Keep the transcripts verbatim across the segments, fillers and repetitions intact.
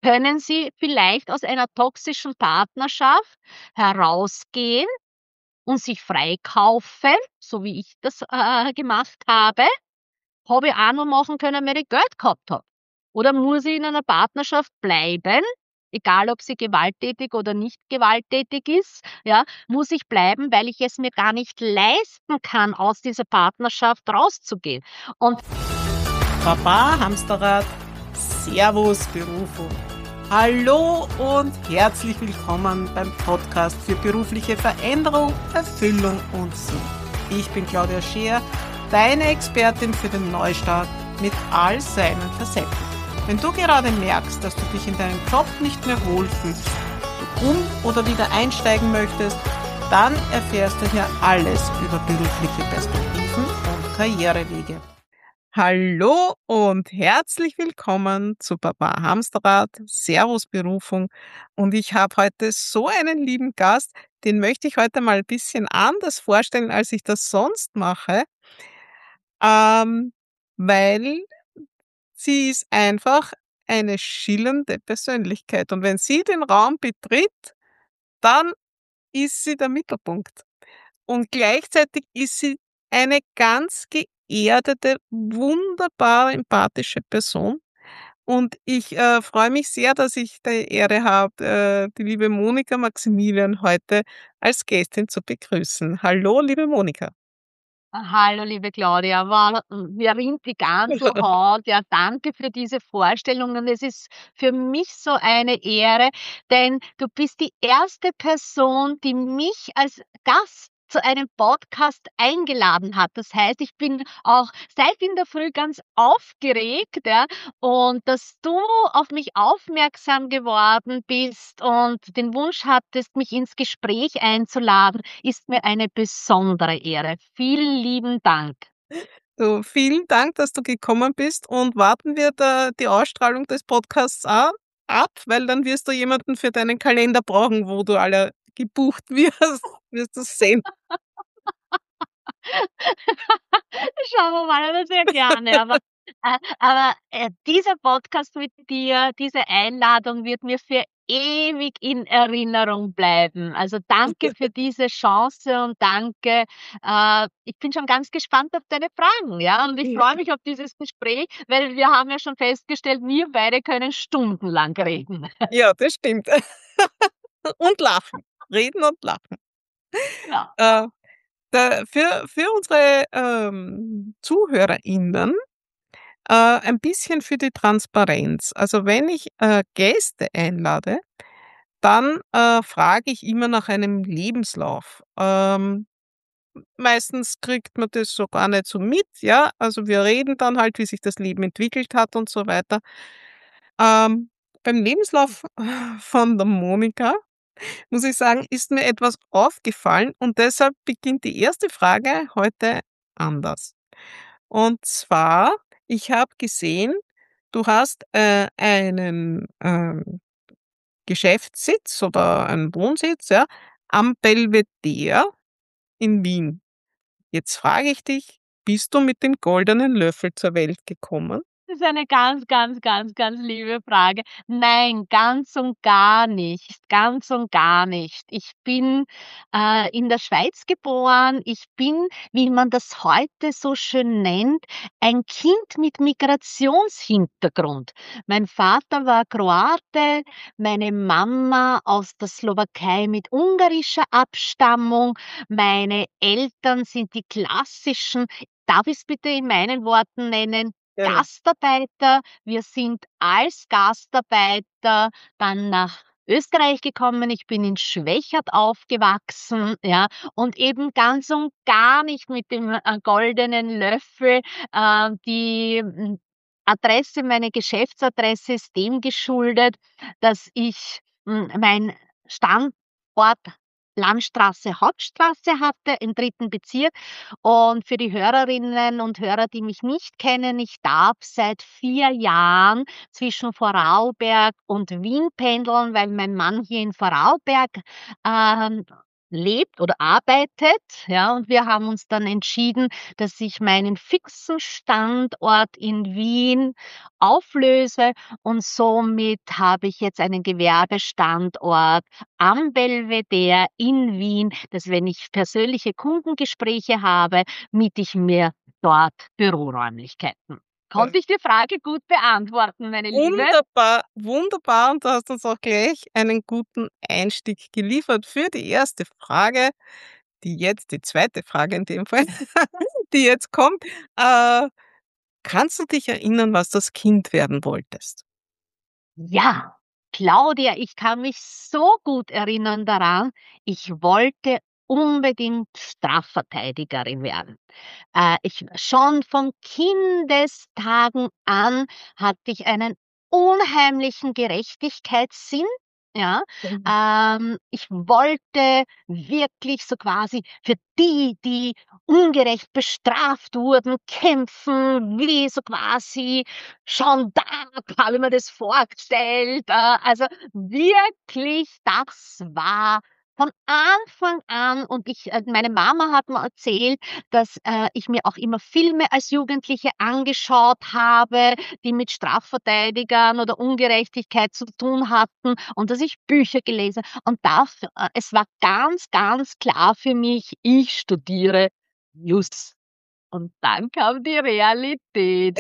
können Sie vielleicht aus einer toxischen Partnerschaft herausgehen und sich freikaufen, so wie ich das, äh, gemacht habe. Habe ich auch nur machen können, wenn ich Geld gehabt habe. Oder muss ich in einer Partnerschaft bleiben, egal ob sie gewalttätig oder nicht gewalttätig ist, ja, muss ich bleiben, weil ich es mir gar nicht leisten kann, aus dieser Partnerschaft rauszugehen. Und Baba Hamsterrad, Servus Berufung. Hallo und herzlich willkommen beim Podcast für berufliche Veränderung, Erfüllung und Sinn. Ich bin Claudia Scheer, deine Expertin für den Neustart mit all seinen Facetten. Wenn du gerade merkst, dass du dich in deinem Job nicht mehr wohlfühlst, du um- oder wieder einsteigen möchtest, dann erfährst du hier alles über berufliche Perspektiven und Karrierewege. Hallo und herzlich willkommen zu Baba Hamsterrad, Servus Berufung. Und ich habe heute so einen lieben Gast, den möchte ich heute mal ein bisschen anders vorstellen, als ich das sonst mache, ähm, weil sie ist einfach eine schillernde Persönlichkeit. Und wenn sie den Raum betritt, dann ist sie der Mittelpunkt. Und gleichzeitig ist sie eine ganz geerdete, wunderbar empathische Person. Und ich äh, freue mich sehr, dass ich die Ehre habe, äh, die liebe Monika Maximilian heute als Gästin zu begrüßen. Hallo, liebe Monika. hallo, liebe Claudia, war mir rinnt die Gänsehaut. Ja, danke für diese Vorstellung und es ist für mich so eine Ehre, denn du bist die erste Person, die mich als Gast zu einem Podcast eingeladen hat. Das heißt, ich bin auch seit in der Früh ganz aufgeregt, ja, und dass du auf mich aufmerksam geworden bist und den Wunsch hattest, mich ins Gespräch einzuladen, ist mir eine besondere Ehre. Vielen lieben Dank. So, vielen Dank, dass du gekommen bist und warten wir da die Ausstrahlung des Podcasts a- ab, weil dann wirst du jemanden für deinen Kalender brauchen, wo du alle gebucht wirst, wirst du sehen. Schauen wir mal, aber sehr gerne. Aber, äh, aber äh, dieser Podcast mit dir, diese Einladung wird mir für ewig in Erinnerung bleiben. Also danke für diese Chance und danke. Äh, ich bin schon ganz gespannt auf deine Fragen, ja. Und ich freue mich auf dieses Gespräch, weil wir haben ja schon festgestellt, wir beide können stundenlang reden. Ja, das stimmt. Und lachen. Reden und lachen. Ja. Äh, da für für unsere, ähm, ZuhörerInnen, äh, ein bisschen für die Transparenz. Also, wenn ich, äh, Gäste einlade, dann, äh, frage ich immer nach einem Lebenslauf. Ähm, meistens kriegt man das so gar nicht so mit, ja? Also, wir reden dann halt, wie sich das Leben entwickelt hat und so weiter. Ähm, beim Lebenslauf von der Monika muss ich sagen, ist mir etwas aufgefallen und deshalb beginnt die erste Frage heute anders. Und zwar, ich habe gesehen, du hast, äh, einen, ähm, Geschäftssitz oder einen Wohnsitz, ja, am Belvedere in Wien. Jetzt frage ich dich, bist du mit dem goldenen Löffel zur Welt gekommen? Das ist eine ganz, ganz, ganz, ganz liebe Frage. Nein, ganz und gar nicht, ganz und gar nicht. Ich bin, äh, in der Schweiz geboren. Ich bin, wie man das heute so schön nennt, ein Kind mit Migrationshintergrund. Mein Vater war Kroate, meine Mama aus der Slowakei mit ungarischer Abstammung. Meine Eltern sind die klassischen, darf ich's bitte in meinen Worten nennen, Gerne. Gastarbeiter. Wir sind als Gastarbeiter dann nach Österreich gekommen. Ich bin in Schwechat aufgewachsen, ja, und eben ganz und gar nicht mit dem, äh, goldenen Löffel. Äh, die, hm, Adresse, meine Geschäftsadresse ist dem geschuldet, dass ich, hm, mein Standort Landstraße, Hauptstraße hatte im dritten Bezirk. Und für die Hörerinnen und Hörer, die mich nicht kennen, ich darf seit vier Jahren zwischen Vorarlberg und Wien pendeln, weil mein Mann hier in Vorarlberg, ähm, lebt oder arbeitet, ja, und wir haben uns dann entschieden, dass ich meinen fixen Standort in Wien auflöse und somit habe ich jetzt einen Gewerbestandort am Belvedere in Wien, dass wenn ich persönliche Kundengespräche habe, miete ich mir dort Büroräumlichkeiten. Äh, Konnte ich die Frage gut beantworten, meine Liebe? Wunderbar, wunderbar und du hast uns auch gleich einen guten Einstieg geliefert für die erste Frage, die jetzt die zweite Frage in dem Fall, die jetzt kommt. Äh, kannst du dich erinnern, was du als Kind werden wolltest? Ja, Claudia, ich kann mich so gut erinnern daran, ich wollte unbedingt Strafverteidigerin werden. Äh, ich schon von Kindestagen an hatte ich einen unheimlichen Gerechtigkeitssinn, ja. Mhm. Ähm, ich wollte wirklich so quasi für die, die ungerecht bestraft wurden, kämpfen, wie so quasi Jeanne d'Arc, habe ich mir das vorgestellt. Äh, also wirklich, das war von Anfang an und ich äh, meine Mama hat mir erzählt, dass, äh, ich mir auch immer Filme als Jugendliche angeschaut habe, die mit Strafverteidigern oder Ungerechtigkeit zu tun hatten und dass ich Bücher gelesen und das äh, es war ganz, ganz klar für mich, ich studiere Jus. Und dann kam die Realität.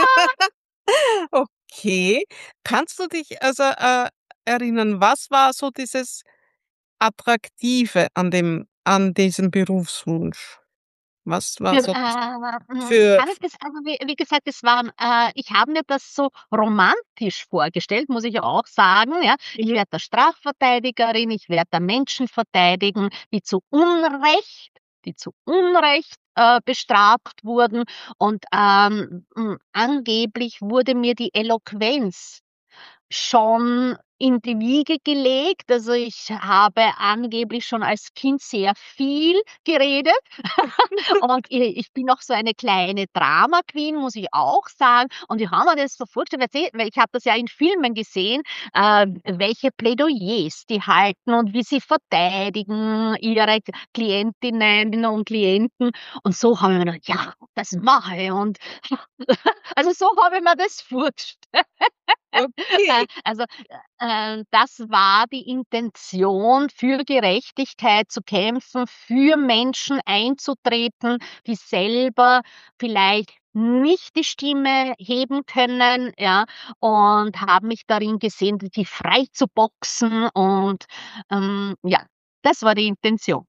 Okay. Kannst du dich also, äh, erinnern, was war so dieses Attraktive an dem an diesem Berufswunsch? Was war Für, so das äh, hm, für kann ich das also wie wie gesagt, das war äh, ich habe mir das so romantisch vorgestellt, muss ich auch sagen, ja. Ich werde da Strafverteidigerin, ich werde da Menschen verteidigen, die zu Unrecht die zu Unrecht, äh, bestraft wurden und, ähm, hm, angeblich wurde mir die Eloquenz schon in die Wiege gelegt. Also, ich habe angeblich schon als Kind sehr viel geredet. Und i ich bin auch so eine kleine Drama Queen, muss ich auch sagen. Und ich habe mir das so vorgestellt, weil sie weil ich habe das ja in Filmen gesehen, äh, welche Plädoyers die halten und wie sie verteidigen ihre Klientinnen und Klienten. Und so habe ich mir gedacht: „Ja, das mache ich.“ Und also, so habe ich mir das vorgestellt. Äh, okay. also, äh, das war die Intention, für Gerechtigkeit zu kämpfen, für Menschen einzutreten, die selber vielleicht nicht die Stimme heben können, ja, und habe mich darin gesehen, die frei zu boxen und, ähm, ja, das war die Intention.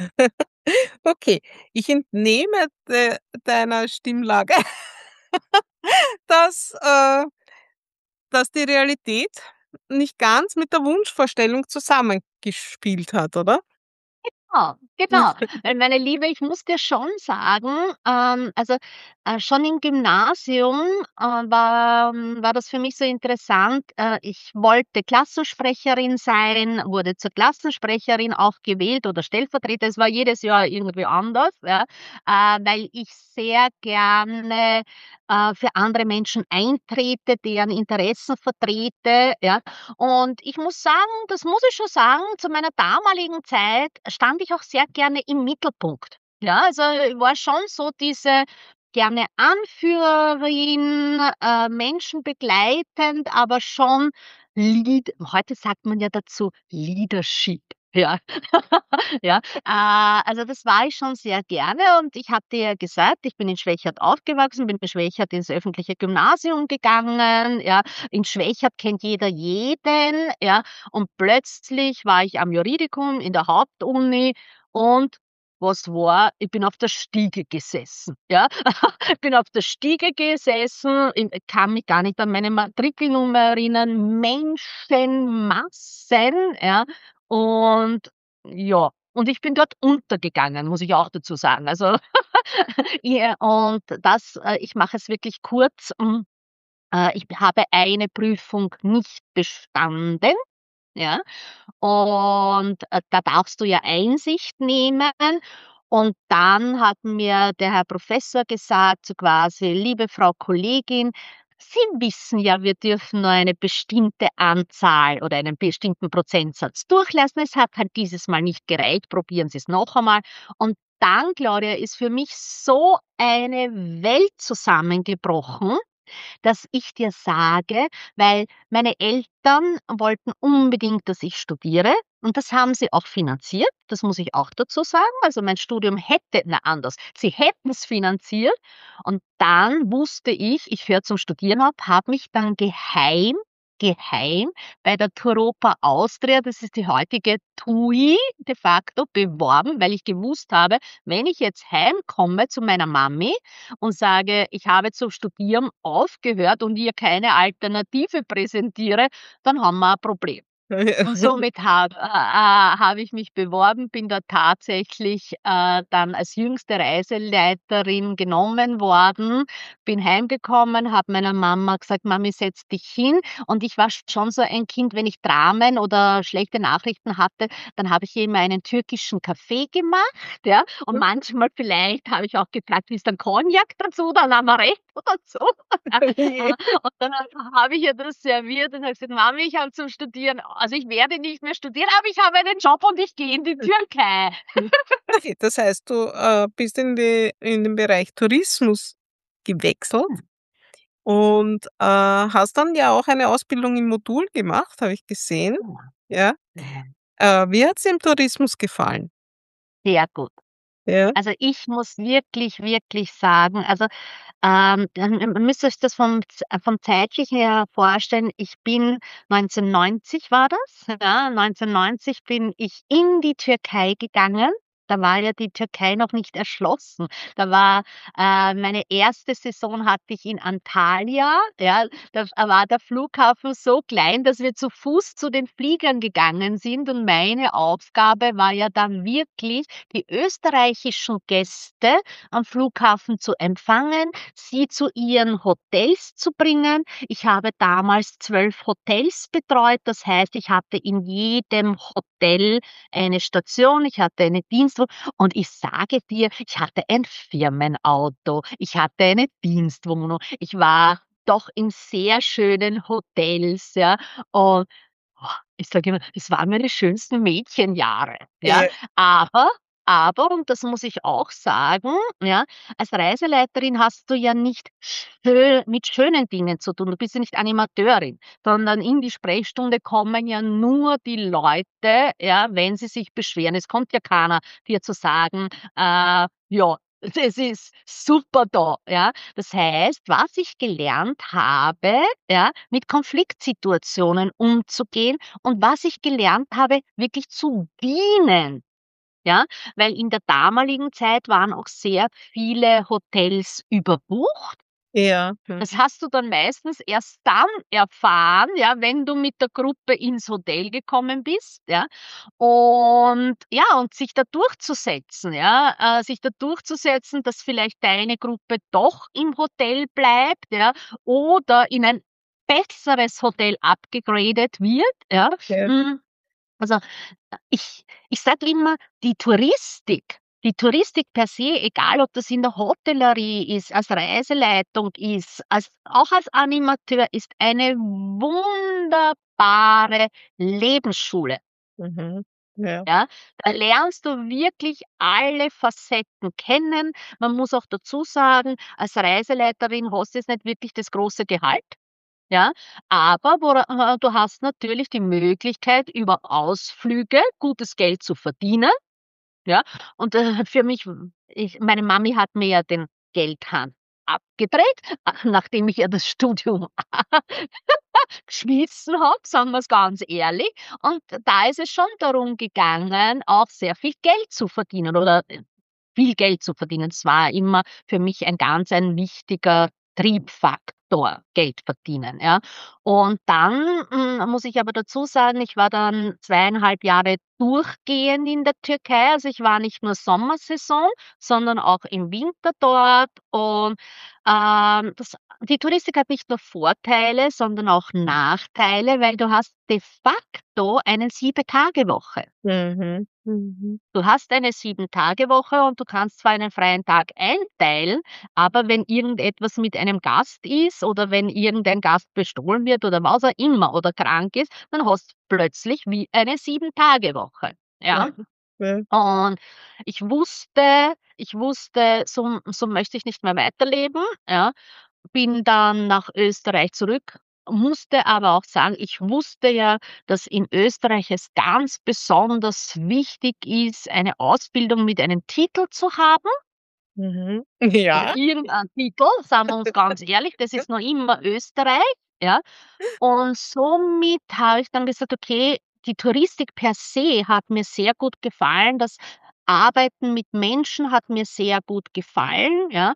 Okay, ich entnehme de deiner Stimmlage, dass, äh dass die Realität nicht ganz mit der Wunschvorstellung zusammengespielt hat, oder? Genau, genau. Weil meine Liebe, ich muss dir schon sagen, ähm, also, äh, schon im Gymnasium, äh, war hm, war das für mich so interessant. Äh, ich wollte Klassensprecherin sein, wurde zur Klassensprecherin auch gewählt oder Stellvertreter. Es war jedes Jahr irgendwie anders, ja, äh, weil ich sehr gerne, äh, für andere Menschen eintrete, deren Interessen vertrete, ja. Und ich muss sagen, das muss ich schon sagen, zu meiner damaligen Zeit stand ich auch sehr gerne im Mittelpunkt. Ja, also, ich war schon so diese gerne Anführerin, äh, Menschen begleitend, aber schon Lead heute sagt man ja dazu Leadership, ja. Ja, äh, also, das war ich schon sehr gerne und ich hatte ja gesagt, ich bin in Schwächert aufgewachsen, bin in Schwächert ins öffentliche Gymnasium gegangen, ja. In Schwächert kennt jeder jeden, ja, und plötzlich war ich am Juridikum in der Hauptuni und was war? Ich bin auf der Stiege gesessen, ja. Ich bin auf der Stiege gesessen, ich kann mich gar nicht an meine Matrikelnummer erinnern, Menschenmassen, ja, und ja, und ich bin dort untergegangen, muss ich auch dazu sagen. Also, ja, und das äh, ich mache es wirklich kurz, hm, äh, ich habe eine Prüfung nicht bestanden, ja, und, äh, da darfst du ja Einsicht nehmen. Und dann hat mir der Herr Professor gesagt, so quasi: „Liebe Frau Kollegin, Sie wissen ja, wir dürfen nur eine bestimmte Anzahl oder einen bestimmten Prozentsatz durchlassen. Es hat halt dieses Mal nicht gereicht. Probieren Sie es noch einmal. Und dann, Claudia, ist für mich so eine Welt zusammengebrochen, dass ich dir sage, weil meine Eltern wollten unbedingt, dass ich studiere und das haben sie auch finanziert. Das muss ich auch dazu sagen. Also mein Studium hätte, na anders, sie hätten es finanziert und dann wusste ich, ich höre zum Studieren auf, habe mich dann geheim geheim bei der Touropa Austria, das ist die heutige T U I, de facto beworben, weil ich gewusst habe, wenn ich jetzt heimkomme zu meiner Mami und sage, ich habe zum Studieren aufgehört und ihr keine Alternative präsentiere, dann haben wir ein Problem. Und somit habe äh, äh, habe ich mich beworben, bin da tatsächlich, äh, dann als jüngste Reiseleiterin genommen worden, bin heimgekommen, habe meiner Mama gesagt: „Mami, setz dich hin.“ Und ich war schon so ein Kind, wenn ich Dramen oder schlechte Nachrichten hatte, dann habe ich ihr immer einen türkischen Kaffee gemacht, ja? Und manchmal vielleicht habe ich auch gefragt: „Willst du einen Cognac dazu oder 'n Amaretto dazu?“ Und dann habe ich ihr das serviert und habe gesagt: „Mami, ich habe zum Studieren also, ich werde nicht mehr studieren, aber ich habe einen Job und ich gehe in die Türkei.“ Okay, das heißt, du, äh, bist in die in den Bereich Tourismus gewechselt und, äh, hast dann ja auch eine Ausbildung im Modul gemacht, habe ich gesehen, ja? Äh, wie hat's dir im Tourismus gefallen? Sehr gut. Ja, Also, ich muss wirklich, wirklich sagen, also, ähm, dann ihr müsst euch das vom Z vom Zeitlichen her vorstellen. Ich bin neunzehnhundertneunzig war das, ja, neunzehnhundertneunzig bin ich in die Türkei gegangen. Da war ja die Türkei noch nicht erschlossen. Da war äh, meine erste Saison hatte ich in Antalya, ja. Da war der Flughafen so klein, dass wir zu Fuß zu den Fliegern gegangen sind und meine Aufgabe war ja dann wirklich, die österreichischen Gäste am Flughafen zu empfangen, sie zu ihren Hotels zu bringen. Ich habe damals zwölf Hotels betreut. Das heißt, ich hatte in jedem Hotel eine Station, ich hatte eine Dienstwohnung und ich sage dir, ich hatte ein Firmenauto, ich hatte eine Dienstwohnung. Ich war doch in sehr schönen Hotels, ja. Und oh, ich sage immer, das waren meine schönsten Mädchenjahre, ja. ja, Aber aber, und das muss ich auch sagen, ja, als Reiseleiterin hast du ja nicht schö mit schönen Dingen zu tun. Du bist ja nicht Animateurin, sondern in die Sprechstunde kommen ja nur die Leute, ja, wenn sie sich beschweren. Es kommt ja keiner dir zu sagen, äh: „Ja, es ist super da“, ja? Das heißt, was ich gelernt habe, ja, mit Konfliktsituationen umzugehen und was ich gelernt habe, wirklich zu dienen. Ja, weil in der damaligen Zeit waren auch sehr viele Hotels überbucht. ja, hm, Das hast du dann meistens erst dann erfahren, ja, wenn du mit der Gruppe ins Hotel gekommen bist, ja. Und ja, und sich da durchzusetzen, ja, äh, sich da durchzusetzen, dass vielleicht deine Gruppe doch im Hotel bleibt, ja, oder in ein besseres Hotel abgegradet wird, ja. ja, Hm, also, äh, ich ich sage immer, die Touristik die Touristik per se, egal ob das in der Hotellerie ist, als Reiseleitung ist, als auch als Animateur, ist eine wunderbare Lebensschule, mhm, ja, ja? Da lernst du wirklich alle Facetten kennen. Man muss auch dazu sagen, als Reiseleiterin hast du jetzt nicht wirklich das große Gehalt. Ja, aber wora äh, du hast natürlich die Möglichkeit, über Ausflüge gutes Geld zu verdienen, ja? Und, äh, für mich w ich meine Mami hat mir ja den Geldhahn abgedreht, äh, nachdem ich ja das Studium geschmissen habe, sagen wir's ganz ehrlich. Und da ist es schon darum gegangen, auch sehr viel Geld zu verdienen oder, äh, viel Geld zu verdienen. Es war immer für mich ein ganz ein wichtiger Triebfaktor, Geld verdienen, ja. Und dann, hm, muss ich aber dazu sagen, ich war dann zweieinhalb Jahre durchgehend in der Türkei. Also, ich war nicht nur Sommersaison, sondern auch im Winter dort und, ähm, das die Touristik hat nicht nur Vorteile, sondern auch Nachteile, weil du hast de facto eine sieben-Tage-Woche. Mhm. Mhm. Du hast eine sieben-Tage-Woche und du kannst zwar einen freien Tag einteilen, aber wenn irgendetwas mit einem Gast ist oder wenn irgendein Gast bestohlen wird oder was auch immer oder krank ist, dann hast du plötzlich wie eine sieben-Tage-Woche, ja? Ja. Ja. Und ich wusste ich wusste, so so möchte ich nicht mehr weiterleben, ja. Bin dann nach Österreich zurück, musste aber auch sagen, ich wusste ja, dass in Österreich es ganz besonders wichtig ist, eine Ausbildung mit einem Titel zu haben Mhm. oder Ja. irgendein Titel, sagen wir uns ganz ehrlich, das ist noch immer Österreich, ja. Und somit habe ich dann gesagt: „Okay, die Touristik per se hat mir sehr gut gefallen. Das Arbeiten mit Menschen hat mir sehr gut gefallen“, ja.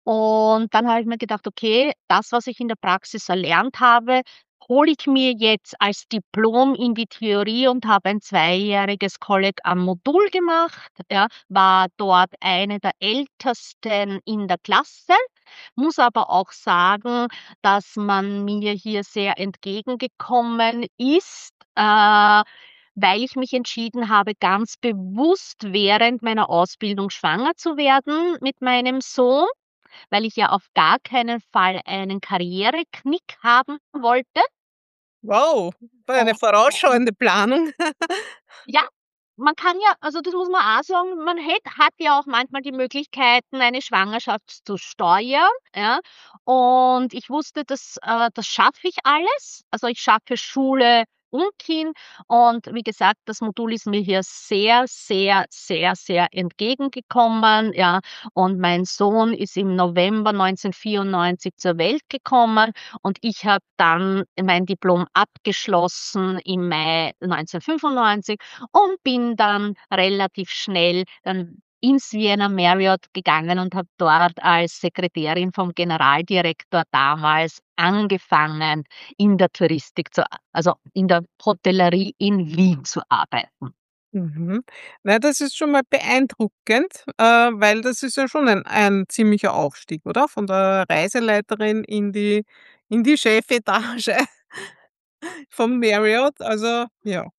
Und dann habe ich mir gedacht: „Okay, das, was ich in der Praxis erlernt habe, hole ich mir jetzt als Diplom in die Theorie“ und habe ein zweijähriges Kolleg am Modul gemacht, ja, war dort eine der Ältesten in der Klasse, muss aber auch sagen, dass man mir hier sehr entgegengekommen ist, äh, weil ich mich entschieden habe, ganz bewusst während meiner Ausbildung schwanger zu werden mit meinem Sohn, weil ich ja auf gar keinen Fall einen Karriereknick haben wollte. Wow, voll eine Und vorausschauende Planung. ja, man kann ja, also das muss man auch sagen, man hätt hat ja auch manchmal die Möglichkeiten, eine Schwangerschaft zu steuern, ja. Und ich wusste, das äh, das schaffe ich alles. Also, ich schaffe Schule und Kind und wie gesagt, das Modul ist mir hier sehr, sehr, sehr, sehr entgegengekommen, ja. Und mein Sohn ist im November neunzehnhundertvierundneunzig zur Welt gekommen und ich habe dann mein Diplom abgeschlossen im Mai neunzehnhundertfünfundneunzig und bin dann relativ schnell dann ins Vienna Marriott gegangen und habe dort als Sekretärin vom Generaldirektor damals angefangen, in der Touristik zu a also in der Hotellerie in Wien zu arbeiten. Mhm. Na, das ist schon mal beeindruckend, äh, weil das ist ja schon ein ein ziemlicher Aufstieg, oder? Von der Reiseleiterin in die in die Chefetage vom Marriott. Also, ja.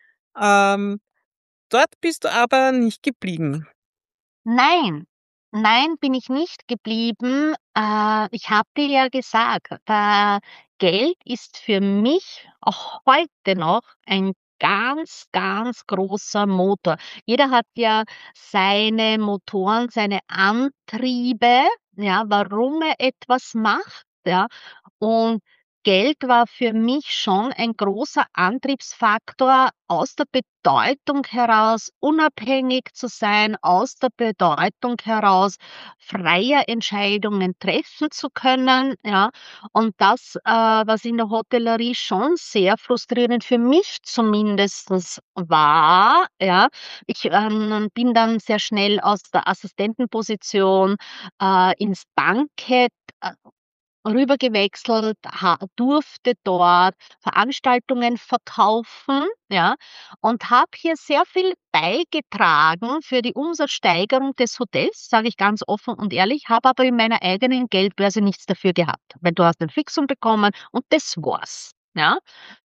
Ähm, dort bist du aber nicht geblieben. Nein, nein, bin ich nicht geblieben. Äh, ich habe dir ja gesagt, äh, Geld ist für mich auch heute noch ein ganz, ganz großer Motor. Jeder hat ja seine Motoren, seine Antriebe, ja, warum er etwas macht, ja. Und Geld war für mich schon ein großer Antriebsfaktor, aus der Bedeutung heraus unabhängig zu sein, aus der Bedeutung heraus freie Entscheidungen treffen zu können, ja. Und das, äh, was in der Hotellerie schon sehr frustrierend für mich zumindestens war, ja. Ich, ähm, bin dann sehr schnell aus der Assistentenposition, äh, ins Bankett, äh, rübergewechselt, ha durfte dort Veranstaltungen verkaufen, ja, und habe hier sehr viel beigetragen für die Umsatzsteigerung des Hotels, sage ich ganz offen und ehrlich, habe aber in meiner eigenen Geldbörse nichts dafür gehabt, weil du hast ein Fixum bekommen und das war's, ja.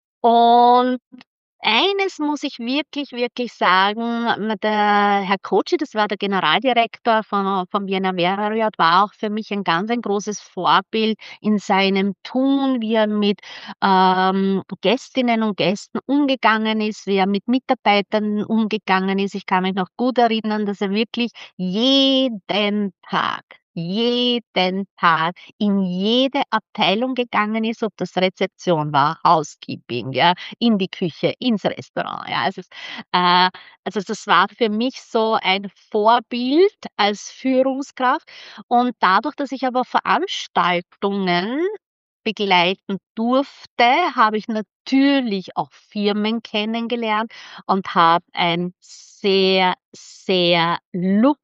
Und eines muss ich wirklich, wirklich sagen, der Herr Kochi, das war der Generaldirektor von vom Vienna Marriott, war auch für mich ein ganz ein großes Vorbild in seinem Tun, wie er mit, ähm, Gästinnen und Gästen umgegangen ist, wie er mit Mitarbeitern umgegangen ist. Ich kann mich noch gut erinnern, dass er wirklich jeden Tag jeden Tag in jede Abteilung gegangen ist, ob das Rezeption war, Housekeeping, ja, in die Küche, ins Restaurant, ja. Also, es äh, also das war für mich so ein Vorbild als Führungskraft und dadurch, dass ich aber Veranstaltungen begleiten durfte, habe ich natürlich auch Firmen kennengelernt und habe ein sehr, sehr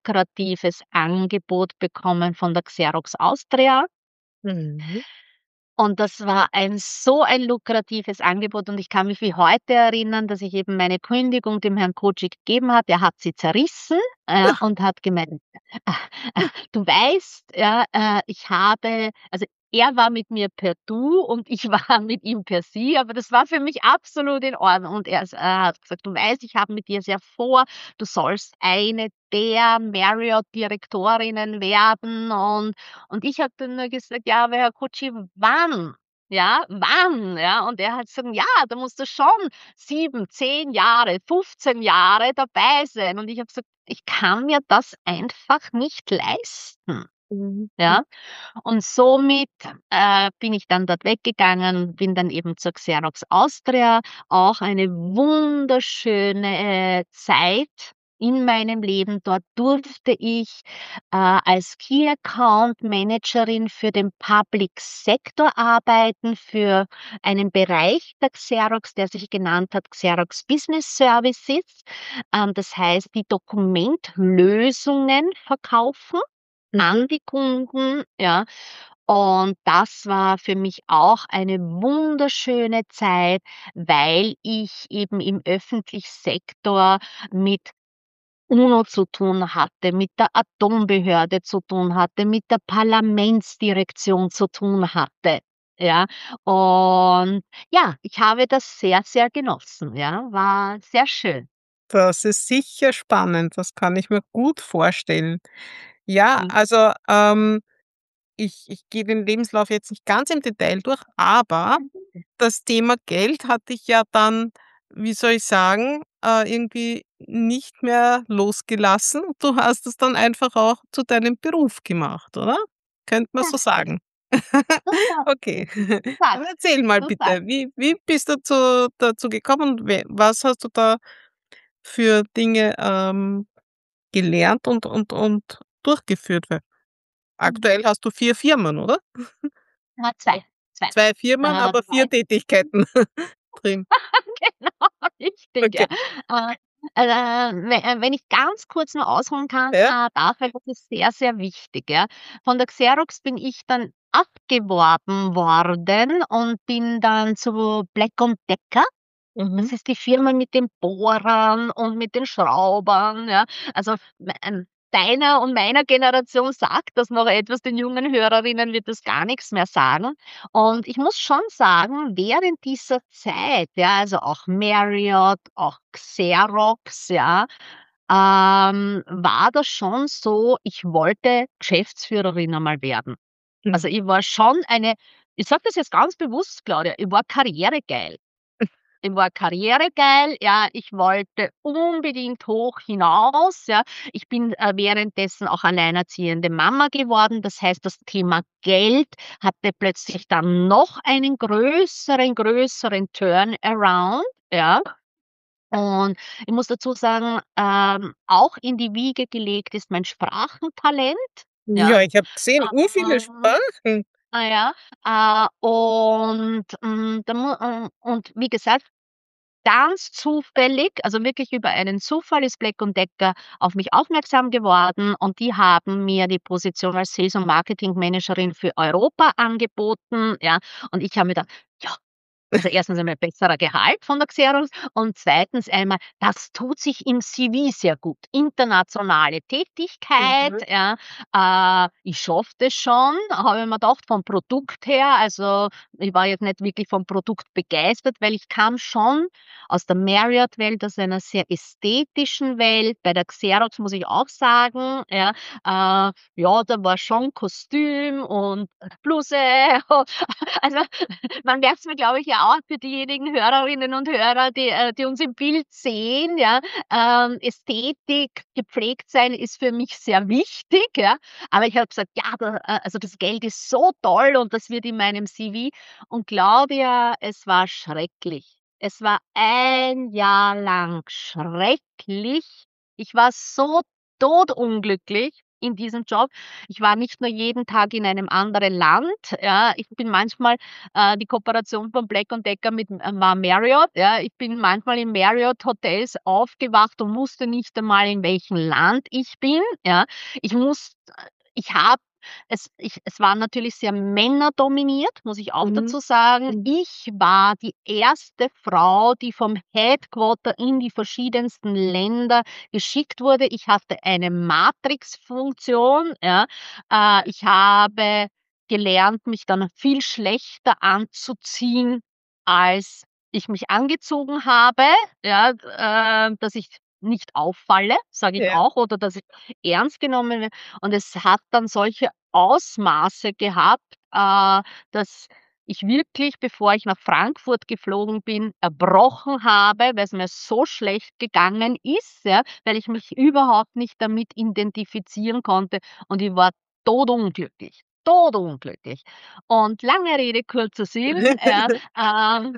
lukratives Angebot bekommen von der Xerox Austria. Mhm. Und das war ein so ein lukratives Angebot und ich kann mich wie heute erinnern, dass ich eben meine Kündigung dem Herrn Kotschi gegeben habe. Er hat sie zerrissen, äh, und hat gemeint: „Ah, ah, du weißt, ja, äh, ich habe“, also, er war mit mir per Du und ich war mit ihm per Sie, aber das war für mich absolut in Ordnung. Und er s er hat gesagt: „Du weißt, ich habe mit dir sehr vor. Du sollst eine der Marriott-Direktorinnen werden“, und und ich habe dann nur gesagt: „Ja, aber Herr Kotschi, wann? Ja, wann?“ Ja, und er hat gesagt: „Ja, da musst du schon sieben, zehn Jahre, fünfzehn Jahre dabei sein.“ Und ich habe gesagt: „Ich kann mir das einfach nicht leisten.“ Mhm. Ja, und somit, äh, bin ich dann dort weggegangen, bin dann eben zur Xerox Austria, auch eine wunderschöne, äh, Zeit in meinem Leben. Dort durfte ich, äh, als Key Account Managerin für den Public Sector arbeiten, für einen Bereich der Xerox, der sich genannt hat Xerox Business Services. Ähm, das heißt, die Dokumentlösungen verkaufen Mhm. an die Kunden, ja. Und das war für mich auch eine wunderschöne Zeit, weil ich eben im öffentlichen Sektor mit UNO zu tun hatte, mit der Atombehörde zu tun hatte, mit der Parlamentsdirektion zu tun hatte, ja. Und ja, ich habe das sehr, sehr genossen, ja, war sehr schön. Das ist sicher spannend, das kann ich mir gut vorstellen. Ja, Mhm. also, ähm, ich ich gehe den Lebenslauf jetzt nicht ganz im Detail durch, aber das Thema Geld hat dich ja dann, wie soll ich sagen, äh, irgendwie nicht mehr losgelassen. Du hast es dann einfach auch zu deinem Beruf gemacht, oder? Könnte man so Das ist sagen. du sagst Okay. du Dann sagst erzähl mal du sagst bitte, wie wie bist du zu dazu gekommen und we was hast du da für Dinge, ähm, gelernt und und und durchgeführt? Weil Mhm. aktuell hast du vier Firmen, oder? Ja, zwei, zwei. Zwei Firmen, Äh, aber vier zwei. Tätigkeiten drin. Genau, richtig, Okay. ja. Äh, äh, we äh, wenn ich ganz kurz nur ausholen kann, Ja. äh, darf, weil das ist sehr, sehr wichtig, ja. Von der Xerox bin ich dann abgeworben worden und bin dann zu Black& Decker. Mhm. Das ist die Firma mit den Bohrern und mit den Schraubern, ja. Also, me ähm, deiner und meiner Generation sagt das noch etwas, den jungen Hörerinnen wird das gar nix mehr sagen. Und ich muss schon sagen, während dieser Zeit, ja, also auch Marriott, auch Xerox, ja, ähm, war das schon so, ich wollte Geschäftsführerin einmal werden. Also, Mhm. ich war schon eine, ich sage das jetzt ganz bewusst, Claudia, ich war karrieregeil. Ich war karrieregeil, ja, ich wollte unbedingt hoch hinaus, ja. Ich bin, äh, währenddessen auch alleinerziehende Mama geworden. Das heißt, das Thema Geld hatte plötzlich dann noch einen größeren, größeren Turnaround, ja. Und ich muss dazu sagen, ähm, auch in die Wiege gelegt ist mein Sprachentalent, ja. Ja, ich habe gesehen, u viele Ähm, Sprachen. ah ja, äh, und, hm, da mu äh, und wie gesagt, ganz zufällig, also wirklich über einen Zufall ist Black& Decker auf mich aufmerksam geworden und die haben mir die Position als Sales und Marketing Managerin für Europa angeboten, ja. Und ich habe mir gedacht: „Ja“, also erstens einmal besserer Gehalt von der Xerox und zweitens einmal, das tut sich im C V sehr gut. Internationale Tätigkeit, Mhm. ja, äh, ich schaffe das schon, habe ich mir gedacht, vom Produkt her. Also, ich war jetzt nicht wirklich vom Produkt begeistert, weil ich kam schon aus der Marriott-Welt, aus einer sehr ästhetischen Welt. Bei der Xerox muss ich auch sagen, ja, äh, ja, da war schon Kostüm und Bluse. Also, man merkt's mir, glaube ich, ja auch für diejenigen Hörerinnen und Hörer, die, äh, die uns im Bild sehen, ja. Ähm, Ästhetik, gepflegt sein ist für mich sehr wichtig, ja. Aber ich habe gesagt: „Ja, da äh, also das Geld ist so toll und das wird in meinem C V“, und glaube ja, es war schrecklich. Es war ein Jahr lang schrecklich. Ich war so todunglücklich in diesem Job. Ich war nicht nur jeden Tag in einem anderen Land, ja. Ich bin manchmal äh, die Kooperation von Black& Decker mit äh, war Marriott, ja. Ich bin manchmal in Marriott-Hotels aufgewacht und wusste nicht einmal, in welchem Land ich bin, ja. Ich muss ich habe Es ich es war natürlich sehr männerdominiert, muss ich auch Mhm. dazu sagen. Mhm. Ich war die erste Frau, die vom Headquarter in die verschiedensten Länder geschickt wurde. Ich hatte eine Matrixfunktion, ja. Äh, ich habe gelernt, mich dann viel schlechter anzuziehen, als ich mich angezogen habe, ja, äh, dass ich nicht auffalle, sage ich Ja. auch, oder dass ich ernst genommen werde. Und es hat dann solche Ausmaße gehabt, äh, dass ich wirklich, bevor ich nach Frankfurt geflogen bin, erbrochen habe, weil es mir so schlecht gegangen ist, ja, weil ich mich überhaupt nicht damit identifizieren konnte und ich war todunglücklich, todunglücklich. Und lange Rede, kurzer Sinn, ja, ähm,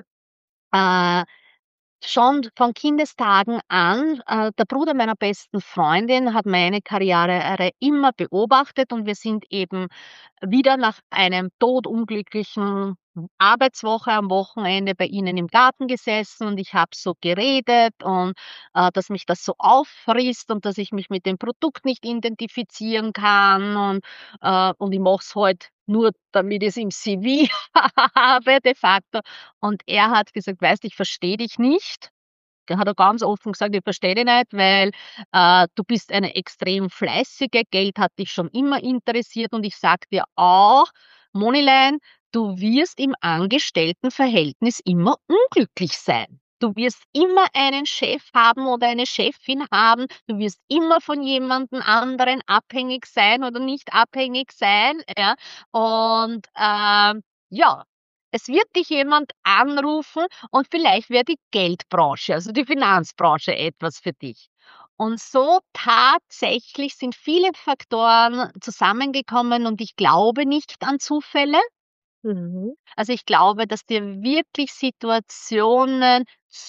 äh Schon von Kindestagen an, äh, der Bruder meiner besten Freundin hat meine Karriere immer beobachtet und wir sind eben wieder nach einem todunglücklichen Arbeitswoche am Wochenende bei ihnen im Garten gesessen und ich habe so geredet und, äh, dass mich das so auffrisst und dass ich mich mit dem Produkt nicht identifizieren kann und, äh, und ich mache es halt nur, damit ich's im C V habe de facto. Und er hat gesagt: „Weißt, ich verstehe dich nicht.“ Der hat er ganz offen gesagt: „Ich verstehe dich nicht, weil, äh, du bist eine extrem fleißige, Geld hat dich schon immer interessiert und ich sage dir auch, Monilein, du wirst im Angestelltenverhältnis immer unglücklich sein. Du wirst immer einen Chef haben oder eine Chefin haben. Du wirst immer von jemandem anderen abhängig sein oder nicht abhängig sein, ja? Und, ähm, ja, es wird dich jemand anrufen und vielleicht wäre die Geldbranche, also die Finanzbranche etwas für dich. Und so tatsächlich sind viele Faktoren zusammengekommen und ich glaube nicht an Zufälle. Mhm. Also, ich glaube, dass dir wirklich Situationen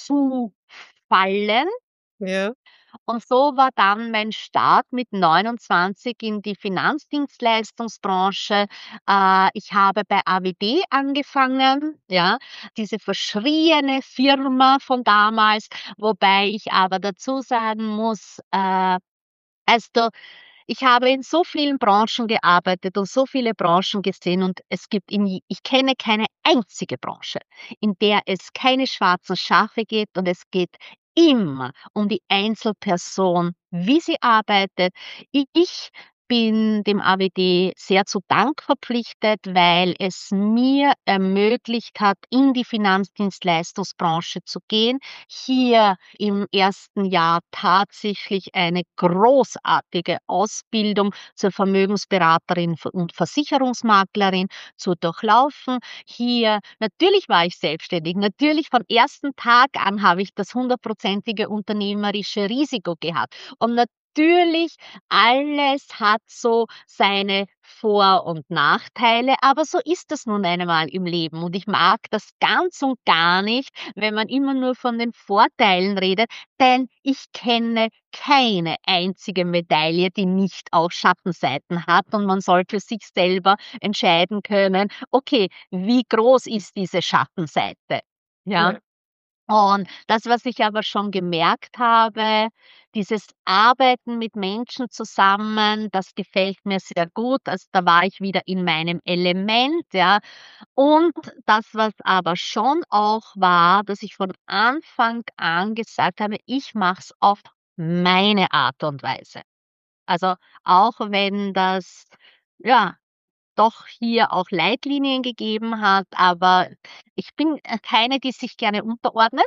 zufallen Ja. und so war dann mein Start mit neunundzwanzig in die Finanzdienstleistungsbranche. Äh, ich habe bei A W D angefangen, ja, diese verschriene Firma von damals, wobei ich aber dazu sagen muss, äh, also, ich habe in so vielen Branchen gearbeitet und so viele Branchen gesehen und es gibt in j ich kenne keine einzige Branche, in der es keine schwarzen Schafe gibt und es geht immer um die Einzelperson, wie sie arbeitet. Ich bin dem A W D sehr zu Dank verpflichtet, weil es mir ermöglicht hat, in die Finanzdienstleistungsbranche zu gehen, hier im ersten Jahr tatsächlich eine großartige Ausbildung zur Vermögensberaterin v und Versicherungsmaklerin zu durchlaufen. Hier natürlich war ich selbstständig. Natürlich vom ersten Tag an habe ich das hundertprozentige unternehmerische Risiko gehabt. Und natürlich, alles hat so seine Vor und Nachteile, aber so ist das nun einmal im Leben. Und ich mag das ganz und gar nicht, wenn man immer nur von den Vorteilen redet, denn ich kenne keine einzige Medaille, die nicht auch Schattenseiten hat und man soll für sich selber entscheiden können: „Okay, wie groß ist diese Schattenseite?“ Ja? Ja. Und das, was ich aber schon gemerkt habe, dieses Arbeiten mit Menschen zusammen, das gefällt mir sehr gut. Also, da war ich wieder in meinem Element, ja. Und das, was aber schon auch war, dass ich von Anfang an gesagt habe: „Ich mache es auf meine Art und Weise.“ Also, auch wenn das, ja, doch hier auch Leitlinien gegeben hat, aber ich bin, äh, keine, die sich gerne unterordnet.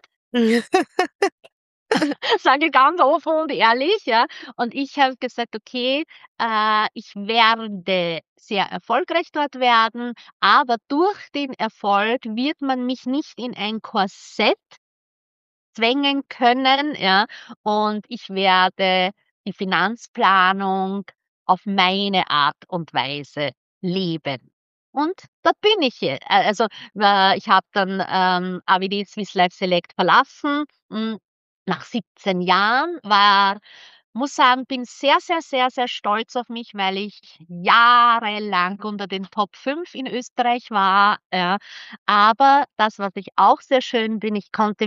Sage ich ganz offen und ehrlich, ja. Und ich habe gesagt: „Okay, äh, ich werde sehr erfolgreich dort werden, aber durch den Erfolg wird man mich nicht in ein Korsett zwängen können, ja, und ich werde die Finanzplanung auf meine Art und Weise leben.“ Und da bin ich je äh, also, äh, ich habe dann, ähm, A W D Swiss Life Select verlassen, hm, nach siebzehn Jahren, war muss sagen, bin sehr, sehr, sehr, sehr stolz auf mich, weil ich jahrelang unter den Top fünf in Österreich war, ja. Aber das, was ich auch sehr schön bin, ich konnte mir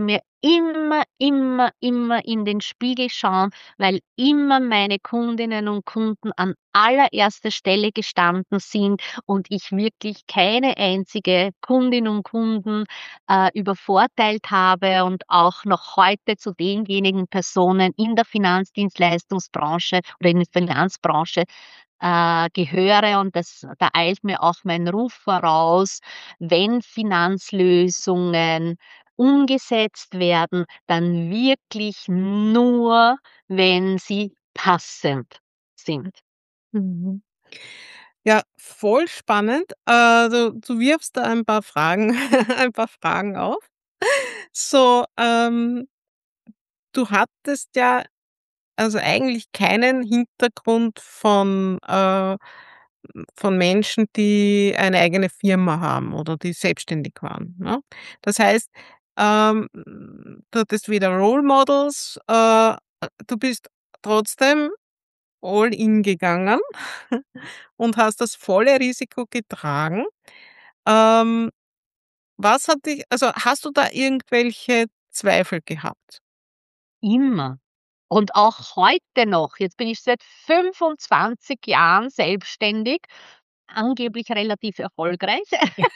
immer, immer, immer in den Spiegel schauen, weil immer meine Kundinnen und Kunden an allererster Stelle gestanden sind und ich wirklich keine einzige Kundin und Kunden äh, übervorteilt habe und auch noch heute zu denjenigen Personen in der Finanzdienstleistungsbranche oder in der Finanzbranche äh, gehöre und das da eilt mir auch mein Ruf voraus, wenn Finanzlösungen umgesetzt werden, dann wirklich nur, wenn sie passend sind. Mhm. Ja, voll spannend. Äh, du du wirfst da ein paar Fragen ein paar Fragen auf. So, ähm, du hattest ja also eigentlich keinen Hintergrund von, äh von Menschen, die eine eigene Firma haben oder die selbstständig waren, ne? Das heißt, ähm, du hattest weder Role Models, äh, du bist trotzdem all in gegangen und hast das volle Risiko getragen. Ähm, was hat dich also, hast du da irgendwelche Zweifel gehabt? Immer. Und auch heute noch. Jetzt bin ich seit fünfundzwanzig Jahren selbstständig, angeblich relativ erfolgreich.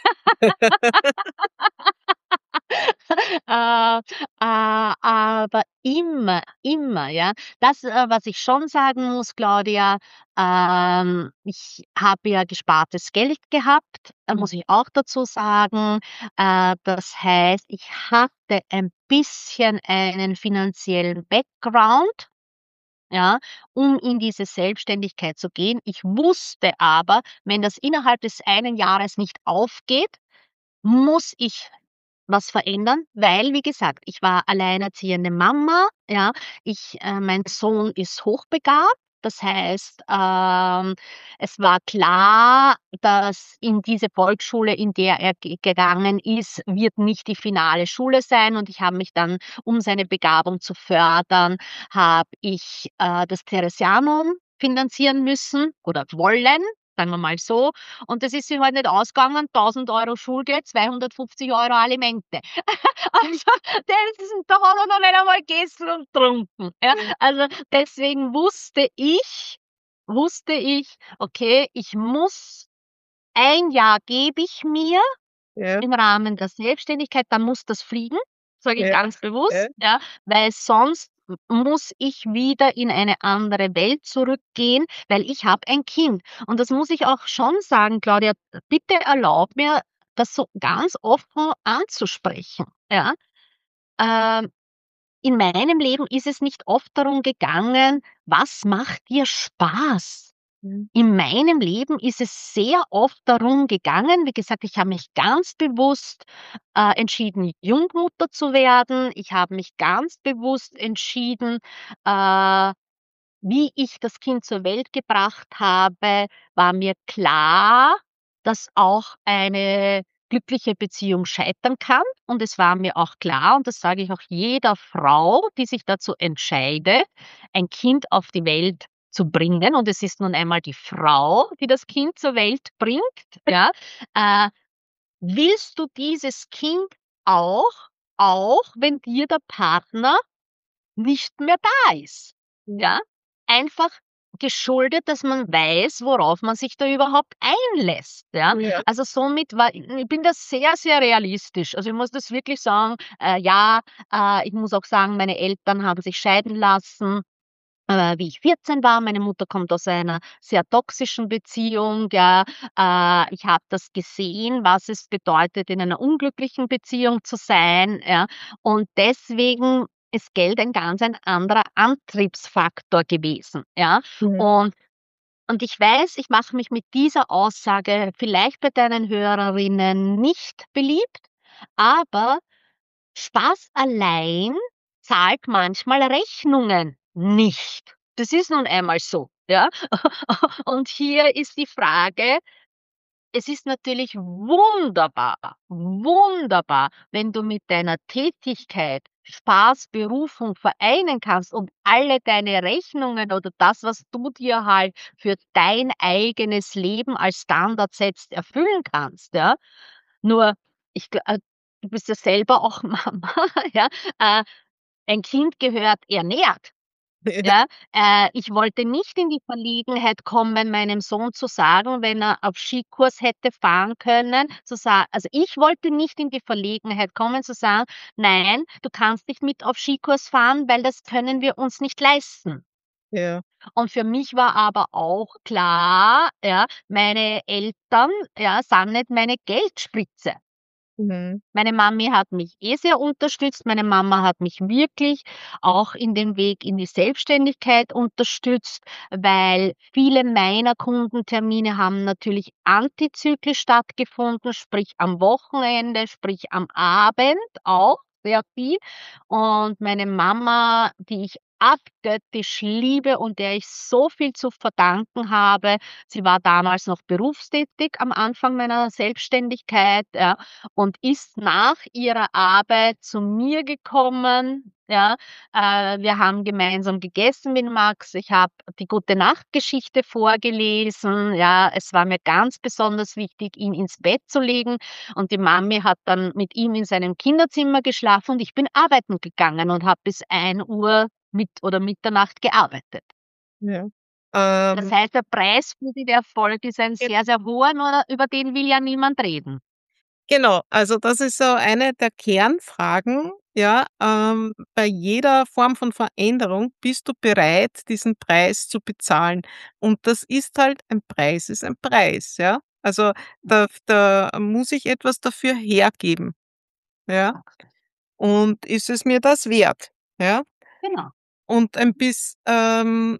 Äh, äh, aber immer, immer, ja. Das, äh, was ich schon sagen muss, Claudia, ähm, ich habe ja gespartes Geld gehabt, äh, muss ich auch dazu sagen. Äh, das heißt, ich hatte ein bisschen einen finanziellen Background, ja, um in diese Selbstständigkeit zu gehen. Ich wusste aber, wenn das innerhalb des einen Jahres nicht aufgeht, muss ich was verändern, weil, wie gesagt, ich war alleinerziehende Mama, ja. Ich äh, mein Sohn ist hochbegabt. Das heißt, ähm, es war klar, dass in diese Volksschule, in der er ge gegangen ist, wird nicht die finale Schule sein und ich habe mich dann, um seine Begabung zu fördern, habe ich, äh, das Theresianum finanzieren müssen oder wollen, sagen wir mal so. Und das ist sich halt nicht ausgegangen, tausend Euro Schulgeld, zweihundertfünfzig Euro Alimente. Also, das da hat er noch nicht einmal gegessen und getrunken, ja. Ja, Also, deswegen wusste ich wusste ich: „Okay, ich muss ein Jahr gebe ich mir ja, im Rahmen der Selbstständigkeit, dann muss das fliegen“, sage ich ja, ganz ja, bewusst, ja, weil sonst m muss ich wieder in eine andere Welt zurückgehen, weil ich habe ein Kind. Und das muss ich auch schon sagen, Claudia, bitte erlaub mir, das so ganz offen anzusprechen, ja? Ähm, in meinem Leben ist es nicht oft darum gegangen: „Was macht dir Spaß?“ mhm, In meinem Leben ist es sehr oft darum gegangen, wie gesagt, ich habe mich ganz bewusst, äh, entschieden, Jungmutter zu werden. Ich habe mich ganz bewusst entschieden, äh wie ich das Kind zur Welt gebracht habe, war mir klar, dass auch eine glückliche Beziehung scheitern kann. Und es war mir auch klar, und das sage ich auch jeder Frau, die sich dazu entscheidet, ein Kind auf die Welt zu bringen, und es ist nun einmal die Frau, die das Kind zur Welt bringt, ja, äh, willst du dieses Kind auch, auch wenn dir der Partner nicht mehr da ist. mhm. Ja? Einfach geschuldet, dass man weiß, worauf man sich da überhaupt einlässt, ja? Ja, Also, somit war ich bin da sehr, sehr realistisch. Also, ich muss das wirklich sagen, äh, ja, äh, ich muss auch sagen, meine Eltern haben sich scheiden lassen, äh, wie ich vierzehn war. Meine Mutter kommt aus einer sehr toxischen Beziehung, ja. Äh, ich habe das gesehen, was es bedeutet, in einer unglücklichen Beziehung zu sein, ja. Und deswegen ist Geld ein ganz ein anderer Antriebsfaktor gewesen, ja. mhm, Und und ich weiß, ich mache mich mit dieser Aussage vielleicht bei deinen Hörerinnen nicht beliebt, aber Spaß allein zahlt manchmal Rechnungen nicht. Das ist nun einmal so, ja? Und hier ist die Frage, es ist natürlich wunderbar, wunderbar, wenn du mit deiner Tätigkeit Spaß, Berufung vereinen kannst und alle deine Rechnungen oder das, was du dir halt für dein eigenes Leben als Standard setzt, erfüllen kannst, ja? Nur ich gl du bist ja selber auch Mama, ja, äh, ein Kind gehört ernährt. Ja, äh, ich wollte nicht in die Verlegenheit kommen, meinem Sohn zu sagen, wenn er auf Skikurs hätte fahren können, zu sa also, ich wollte nicht in die Verlegenheit kommen, zu sagen: „Nein, du kannst nicht mit auf Skikurs fahren, weil das können wir uns nicht leisten.“ Ja. Und für mich war aber auch klar, ja, meine Eltern, ja, sind nicht meine Geldspritze. Mhm. Meine Mami hat mich eh sehr unterstützt. Meine Mama hat mich wirklich auch in dem Weg in die Selbstständigkeit unterstützt, weil viele meiner Kundentermine haben natürlich antizyklisch stattgefunden, sprich am Wochenende, sprich am Abend auch sehr viel. Und meine Mama, die ich abgöttisch liebe und der ich so viel zu verdanken habe, sie war damals noch berufstätig am Anfang meiner Selbstständigkeit, ja, und ist nach ihrer Arbeit zu mir gekommen, ja. Äh, wir haben gemeinsam gegessen mit Max. Ich habe die Gute-Nacht-Geschichte vorgelesen, ja. Es war mir ganz besonders wichtig, ihn ins Bett zu legen und die Mami hat dann mit ihm in seinem Kinderzimmer geschlafen und ich bin arbeiten gegangen und habe bis ein Uhr mit oder Mitternacht gearbeitet. Ja. Das Ähm, heißt, der Preis für den Erfolg ist ein ge sehr, sehr hoher, nur über den will ja niemand reden. genau, also das ist so eine der Kernfragen, ja, ähm, bei jeder Form von Veränderung bist du bereit, diesen Preis zu bezahlen? Und das ist halt ein Preis ist ein Preis, ja? Also, da da muss ich etwas dafür hergeben, ja? Und ist es mir das wert, ja? Genau. Und ein biss ähm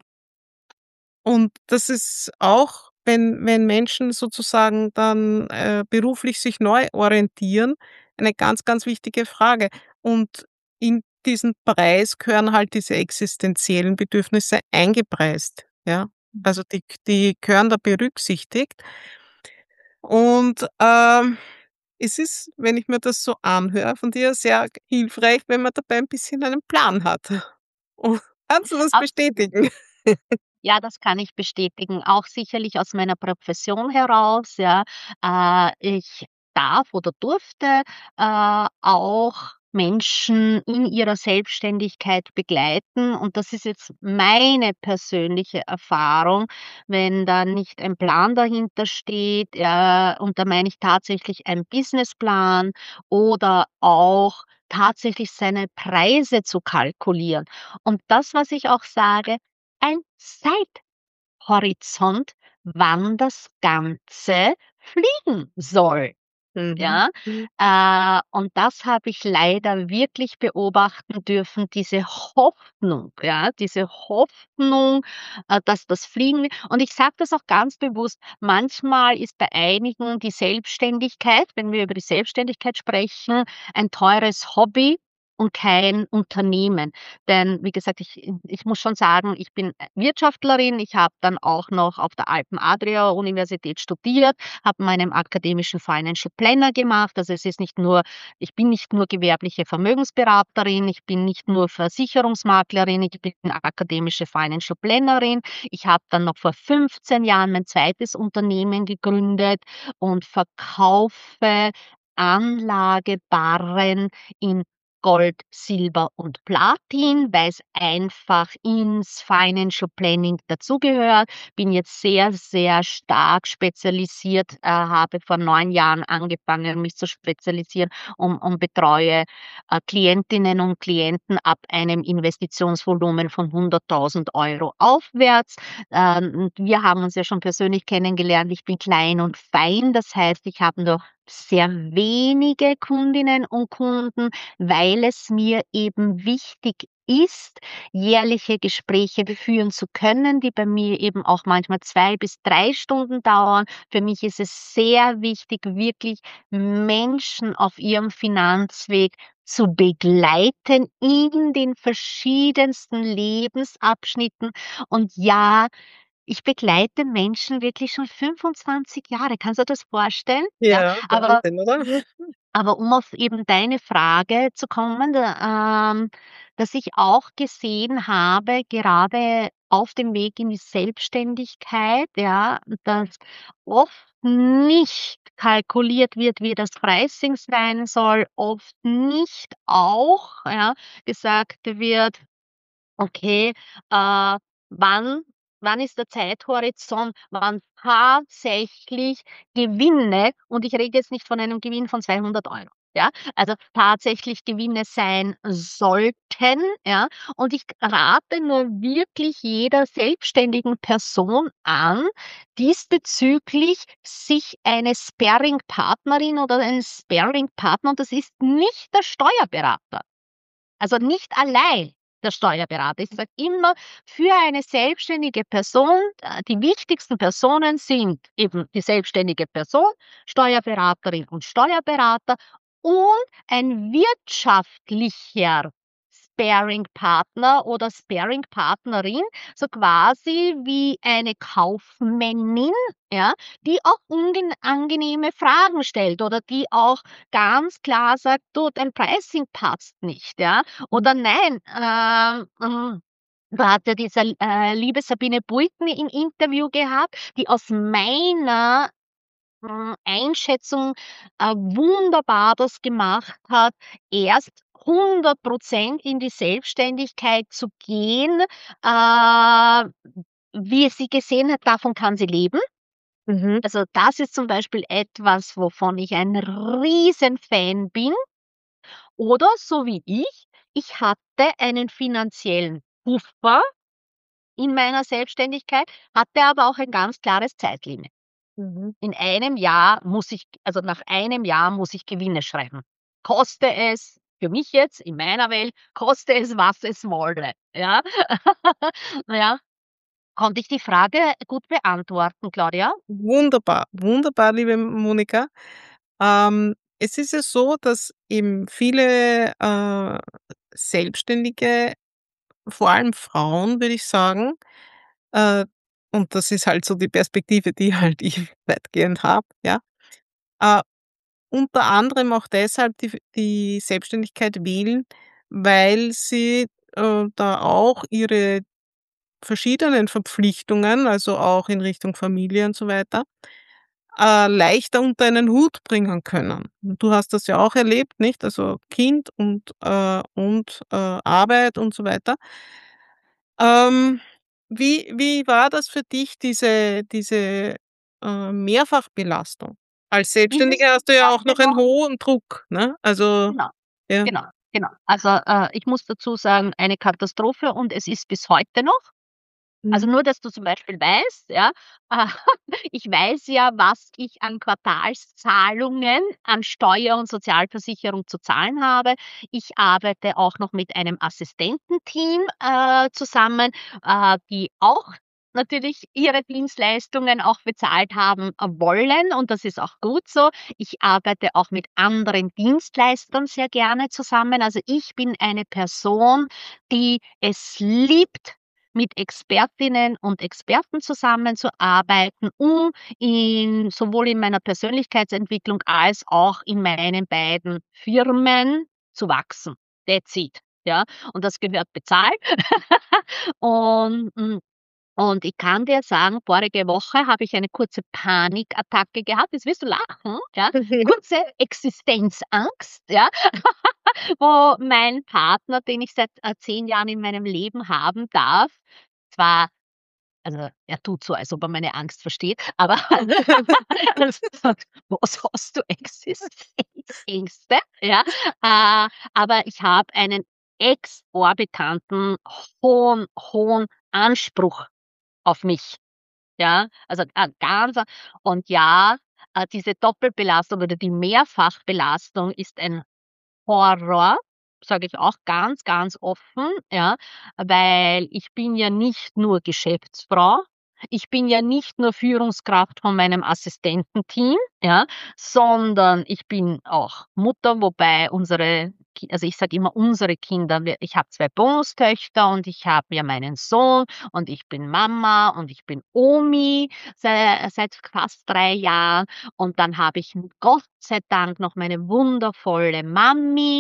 Und das ist auch, wenn wenn Menschen sozusagen dann, äh, beruflich sich neu orientieren, eine ganz, ganz wichtige Frage. Und in diesen Preis gehören halt diese existenziellen Bedürfnisse eingepreist, ja? Also, die die gehören da berücksichtigt. Und, ähm, es ist, wenn ich mir das so anhöre von dir, sehr hilfreich, wenn man dabei ein bisschen einen Plan hat. Oh, kannst du das Absolut. bestätigen? Ja, das kann ich bestätigen, auch sicherlich aus meiner Profession heraus, ja. Äh, ich darf oder durfte, äh, auch Menschen in ihrer Selbstständigkeit begleiten und das ist jetzt meine persönliche Erfahrung, wenn da nicht ein Plan dahinter steht, äh, und da meine ich tatsächlich einen Businessplan oder auch tatsächlich seine Preise zu kalkulieren. Und das, was ich auch sage, ein Zeithorizont, wann das Ganze fliegen soll, Mhm. ja? Mhm. Äh, und das habe ich leider wirklich beobachten dürfen, diese Hoffnung, ja, diese Hoffnung, äh, dass das fliegen wi und ich sage das auch ganz bewusst, manchmal ist bei einigen die Selbstständigkeit, wenn wir über die Selbstständigkeit sprechen, ein teures Hobby und kein Unternehmen. Denn wie gesagt, ich ich muss schon sagen, ich bin, äh, Wirtschaftlerin. Ich habe dann auch noch auf der Alpen-Adria-Universität studiert, habe meinen akademischen Financial Planner gemacht. Also, es ist nicht nur ich bin nicht nur gewerbliche Vermögensberaterin, ich bin nicht nur Versicherungsmaklerin, ich bin akademische Financial Plannerin. Ich habe dann noch vor fünfzehn Jahren mein zweites Unternehmen gegründet und verkaufe Anlagebarren in Gold, Silber und Platin, weil's einfach ins Financial Planning dazugehört. Bin jetzt sehr, sehr stark spezialisiert, äh, habe vor neun Jahren angefangen, mich zu spezialisieren und und betreue, äh, Klientinnen und Klienten ab einem Investitionsvolumen von hunderttausend Euro aufwärts. Ähm, und wir haben uns ja schon persönlich kennengelernt. Ich bin klein und fein, das heißt, ich habe nur sehr wenige Kundinnen und Kunden, weil es mir eben wichtig ist, jährliche Gespräche führen zu können, die bei mir eben auch manchmal zwei bis drei Stunden dauern. Für mich ist es sehr wichtig, wirklich Menschen auf ihrem Finanzweg zu begleiten in den verschiedensten Lebensabschnitten. Und ja, ich begleite Menschen wirklich schon fünfundzwanzig Jahre. Kannst du dir das vorstellen? Ja, Ja, aber Wahnsinn, oder? aber um auf eben deine Frage zu kommen, da, ähm, dass ich auch gesehen habe, gerade auf dem Weg in die Selbstständigkeit, ja, dass oft nicht kalkuliert wird, wie das Pricing sein soll, oft nicht auch, ja, gesagt wird, okay, äh, wann wann ist der Zeithorizont, wann tatsächlich Gewinne, und ich rede jetzt nicht von einem Gewinn von zweihundert Euro, ja, also tatsächlich Gewinne sein sollten, ja. Und ich rate nur wirklich jeder selbstständigen Person an, diesbezüglich sich eine Sparringpartnerin oder einen Sparringpartner, und das ist nicht der Steuerberater, also nicht allein der Steuerberater. Ich sage immer, für eine selbstständige Person, äh, die wichtigsten Personen sind eben die selbstständige Person, Steuerberaterin und Steuerberater und ein wirtschaftlicher Sparringpartner oder Sparringpartnerin, so quasi wie eine Kaufmännin, ja, die auch unangenehme Fragen stellt oder die auch ganz klar sagt: „Du, dein Pricing passt nicht", ja? Oder: „Nein, ähm, hm" da hat ja diese, äh, liebe Sabine Buiten im Interview gehabt, die aus meiner, hm, Einschätzung, äh, wunderbar das gemacht hat, erst hundert Prozent in die Selbstständigkeit zu gehen, äh, wie sie gesehen hat, davon kann sie leben. Mhm. Also, das ist zum Beispiel etwas, wovon ich ein Riesenfan bin. Oder so wie ich, ich hatte einen finanziellen Puffer in meiner Selbstständigkeit, hatte aber auch ein ganz klares Zeitlimit. Mhm. In einem Jahr muss ich also, nach einem Jahr muss ich Gewinne schreiben. Koste es für mich jetzt in meiner Welt, koste es, was es wolle, ja? Ja, konnte ich die Frage gut beantworten, Claudia? Wunderbar, wunderbar, liebe Monika. Ähm, es ist ja so, dass eben viele, äh, Selbstständige, vor allem Frauen, würde ich sagen, äh, und das ist halt so die Perspektive, die halt ich weitgehend habe, ja, äh, unter anderem auch deshalb die die Selbstständigkeit wählen, weil sie, äh, da auch ihre verschiedenen Verpflichtungen, also auch in Richtung Familie und so weiter, äh, leichter unter einen Hut bringen können. Und du hast das ja auch erlebt, nicht? Also Kind und, äh und, äh, Arbeit und so weiter. Ähm, wie wie war das für dich, diese diese, äh, Mehrfachbelastung? Als Mhm. Selbstständige hast du ja Ja, auch noch einen genau, hohen Druck, ne? Also, genau. ja. Genau, genau. Also, äh, ich muss dazu sagen, eine Katastrophe, und es ist bis heute noch. Also, Mhm. nur, dass du zum Beispiel weißt, ja, äh, ich weiß ja, was ich an Quartalszahlungen an Steuer und Sozialversicherung zu zahlen habe. Ich arbeite auch noch mit einem Assistententeam, äh, zusammen, äh, die auch natürlich ihre Dienstleistungen auch bezahlt haben, äh, wollen, und das ist auch gut so. Ich arbeite auch mit anderen Dienstleistern sehr gerne zusammen. Also, ich bin eine Person, die es liebt, mit Expertinnen und Experten zusammenzuarbeiten, um in sowohl in meiner Persönlichkeitsentwicklung als auch in meinen beiden Firmen zu wachsen. That's it, ja? Und das gehört bezahlt. Und, hm und ich kann dir sagen, vorige Woche habe ich eine kurze Panikattacke gehabt. Jetzt wirst du lachen, ja? Kurze Existenzangst, ja? Wo mein Partner, den ich seit, äh, zehn Jahren in meinem Leben haben darf, zwar, also, er tut so, als ob er meine Angst versteht, aber er sagt: „Was hast du Existenzängste?" Ja, äh, aber ich habe einen exorbitanten, hohen, hohen Anspruch auf mich, ja? Also, äh, ganz, und ja, äh, diese Doppelbelastung oder die Mehrfachbelastung ist ein Horror, sage ich auch ganz, ganz offen, ja, weil ich bin ja nicht nur Geschäftsfrau, ich bin ja nicht nur Führungskraft von meinem Assistententeam, ja, sondern ich bin auch Mutter, wobei unsere Ki also, ich sage immer unsere Kinder, wir ich habe zwei Bonustöchter und ich habe ja meinen Sohn und ich bin Mama und ich bin Omi sei seit fast drei Jahren, und dann habe ich Gott sei Dank noch meine wundervolle Mami.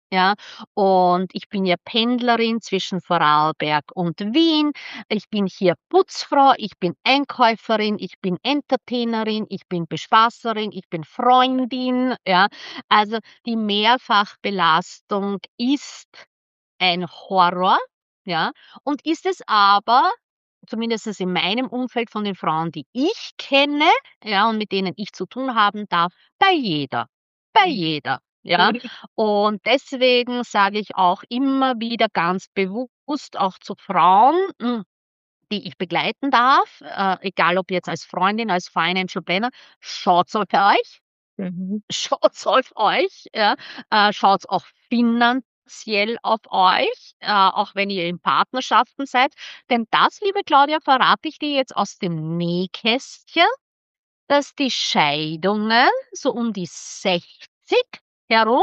ja, und ich bin ja Pendlerin zwischen Vorarlberg und Wien. Ich bin hier Putzfrau, ich bin Einkäuferin, ich bin Entertainerin, ich bin Bespaßerin, ich bin Freundin, ja. Also, die Mehrfachbelastung ist ein Horror, ja, und ist es aber, zumindest in meinem Umfeld von den Frauen, die ich kenne, ja, und mit denen ich zu tun haben darf, bei jeder. Bei Mhm. jeder, ja. Und deswegen sage ich auch immer wieder ganz bewusst auch zu Frauen, hm, die ich begleiten darf, äh, egal ob jetzt als Freundin, als Financial Planner, schaut's auf euch. Mhm. Schaut's auf euch, ja. Äh, schaut's auch finanziell auf euch, äh, auch wenn ihr in Partnerschaften seid. Denn das, liebe Claudia, verrate ich dir jetzt aus dem Nähkästchen, dass die Scheidungen so um die sechzig herum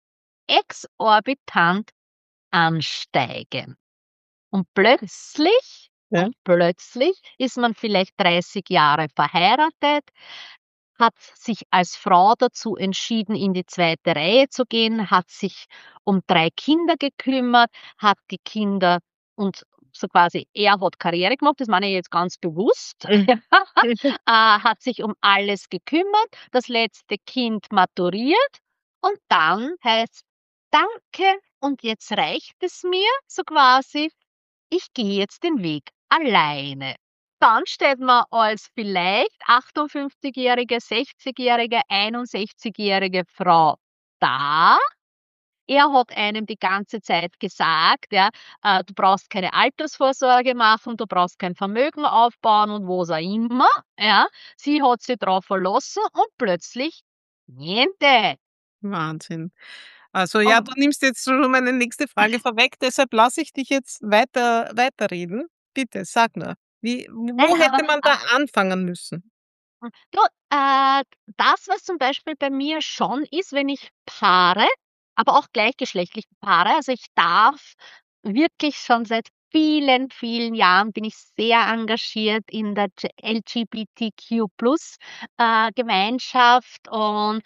exorbitant ansteigen. Und plötzlich Ja. und plötzlich ist man vielleicht dreißig Jahre verheiratet, hat sich als Frau dazu entschieden, in die zweite Reihe zu gehen, hat sich um drei Kinder gekümmert, hat die Kinder und so quasi er hat Karriere gemacht, das meine ich jetzt ganz bewusst, Mhm. ja, äh, hat sich um alles gekümmert, das letzte Kind maturiert und dann heißt's: „Danke und jetzt reicht es mir“, so quasi. Ich gehe jetzt den Weg alleine. Dann steht man als vielleicht achtundfünfzigjährige, sechzigjährige, einundsechzigjährige Frau da. Er hat einem die ganze Zeit gesagt, ja, äh, du brauchst keine Altersvorsorge machen, du brauchst kein Vermögen aufbauen und was auch immer, ja. Sie hat sich drauf verlassen und plötzlich niente. Wahnsinn. Also ja, Oh, du nimmst jetzt schon meine nächste Frage vorweg, deshalb lasse ich dich jetzt weiter weiterreden. Bitte, sag nur, wie wo nein, aber hätte man da anfangen müssen? Hm, du, äh, das, was zum Beispiel bei mir schon ist, wenn ich Paare, aber auch gleichgeschlechtliche Paare, also ich darf wirklich schon seit vielen, vielen Jahren bin ich sehr engagiert in der G L G B T Q Plus, äh, Gemeinschaft und,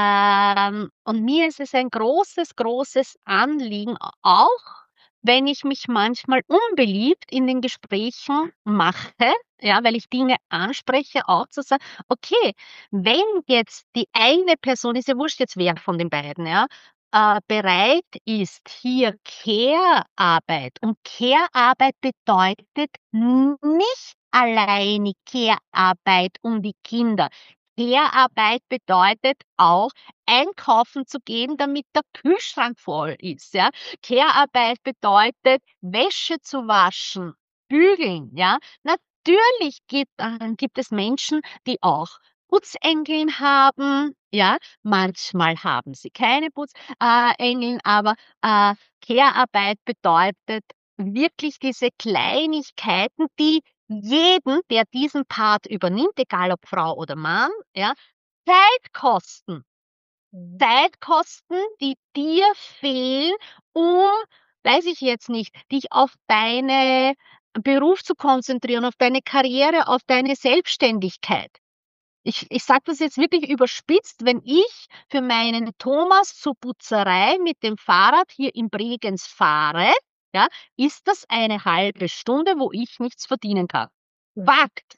ähm und mir ist es ein großes, großes Anliegen, auch wenn ich mich manchmal unbeliebt in den Gesprächen mache, ja, weil ich Dinge anspreche, auch zu sagen: „Okay, wenn jetzt die eine Person, ist ja wurscht jetzt wer von den beiden, ja, äh, bereit ist, hier Care-Arbeit, und Care-Arbeit bedeutet n nicht alleine Care-Arbeit um die Kinder. Care-Arbeit bedeutet auch, einkaufen zu gehen, damit der Kühlschrank voll ist, ja. Care-Arbeit bedeutet, Wäsche zu waschen, bügeln, ja. Natürlich gibt äh, gibt es Menschen, die auch Putzengeln haben, ja. Manchmal haben sie keine Putz äh, Engeln, aber, äh, Care-Arbeit bedeutet wirklich diese Kleinigkeiten, die jeden, der diesen Part übernimmt, egal ob Frau oder Mann, ja, Zeit kosten. Mhm. Zeitkosten, die dir fehlen, um, weiß ich jetzt nicht, dich auf deine Beruf zu konzentrieren, auf deine Karriere, auf deine Selbstständigkeit. Ich ich sage das jetzt wirklich überspitzt, wenn ich für meinen Thomas zur Putzerei mit dem Fahrrad hier in Bregenz fahre, ja, ist das eine halbe Stunde, wo ich nichts verdienen kann. Fakt.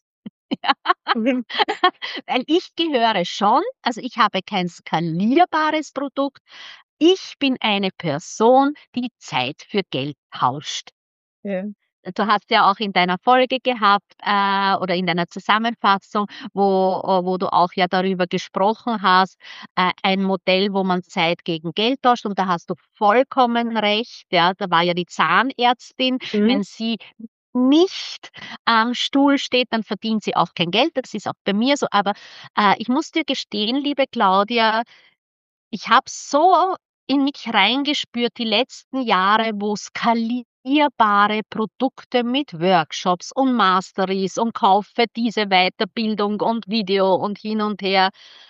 Mhm. Weil ich gehöre schon, also ich habe kein skalierbares Produkt. Ich bin eine Person, die Zeit für Geld tauscht. Ja. Du hast ja auch in deiner Folge gehabt, äh, oder in deiner Zusammenfassung, wo äh, wo du auch ja darüber gesprochen hast, äh, ein Modell, wo man Zeit gegen Geld tauscht, und da hast du vollkommen recht, ja. Da war ja die Zahnärztin, Mhm. wenn sie nicht am Stuhl steht, dann verdient sie auch kein Geld. Das ist auch bei mir so. Aber, äh, ich muss dir gestehen, liebe Claudia, ich habe so in mich reingespürt die letzten Jahre, wo skalierbare Produkte mit Workshops und Masteries und kaufe diese Weiterbildung und Video und hin und her.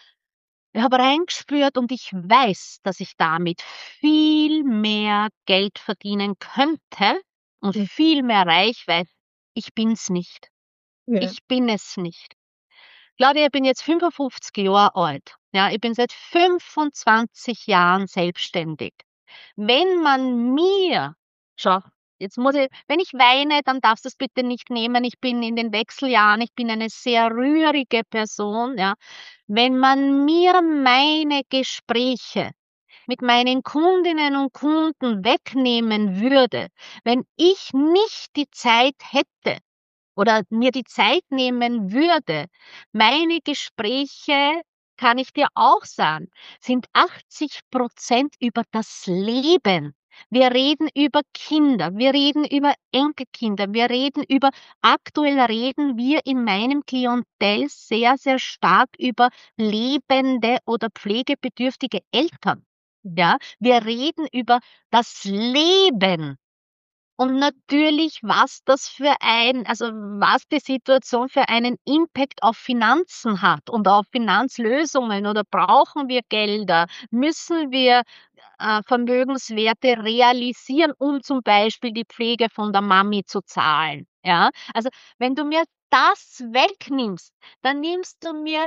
Ich habe reingespürt und ich weiß, dass ich damit viel mehr Geld verdienen könnte und Mhm. viel mehr Reichweite. Ich bin's nicht. Ja. Ich bin es nicht. Claudia, ich bin jetzt fünfundfünfzig Jahre alt. Ja, ich bin seit fünfundzwanzig Jahren selbstständig. Wenn man mir schau, jetzt muss ich wenn ich weine, dann darfst du's bitte nicht nehmen. Ich bin in den Wechseljahren, ich bin eine sehr rührige Person, ja. Wenn man mir meine Gespräche mit meinen Kundinnen und Kunden wegnehmen würde, wenn ich nicht die Zeit hätte oder mir die Zeit nehmen würde, meine Gespräche, kann ich dir auch sagen, sind achtzig Prozent über das Leben. Wir reden über Kinder, wir reden über Enkelkinder, wir reden über aktuell reden wir in meinem Klientel sehr, sehr stark über lebende oder pflegebedürftige Eltern. Ja, wir reden über das Leben. Und natürlich, was das für ein also, was die Situation für einen Impact auf Finanzen hat und auf Finanzlösungen oder brauchen wir Gelder? Müssen wir, äh, Vermögenswerte realisieren, um zum Beispiel die Pflege von der Mami zu zahlen, ja? Also, wenn du mir das wegnimmst, dann nimmst du mir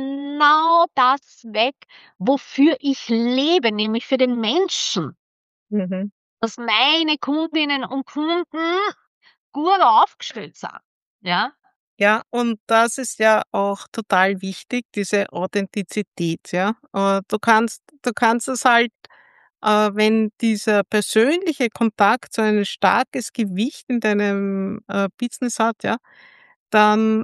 genau das weg, wofür ich lebe, nämlich für den Menschen. Mhm. Dass meine Kundinnen und Kunden gut aufgestellt sind, ja? Ja, und das ist ja auch total wichtig, diese Authentizität, ja. Äh, du kannst du kannst es halt, äh, wenn dieser persönliche Kontakt so ein starkes Gewicht in deinem, äh, Business hat, ja, dann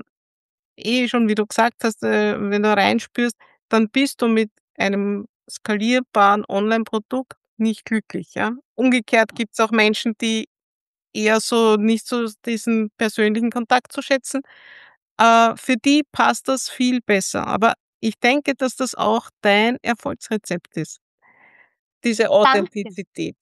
eh schon, wie du gesagt hast, äh, wenn du reinspürst, dann bist du mit einem skalierbaren Onlineprodukt nicht glücklich, ja. Umgekehrt gibt's auch Menschen, die eher so nicht so diesen persönlichen Kontakt zu schätzen. Äh, für die passt das viel besser. Aber ich denke, dass das auch dein Erfolgsrezept ist, diese Danke. Authentizität.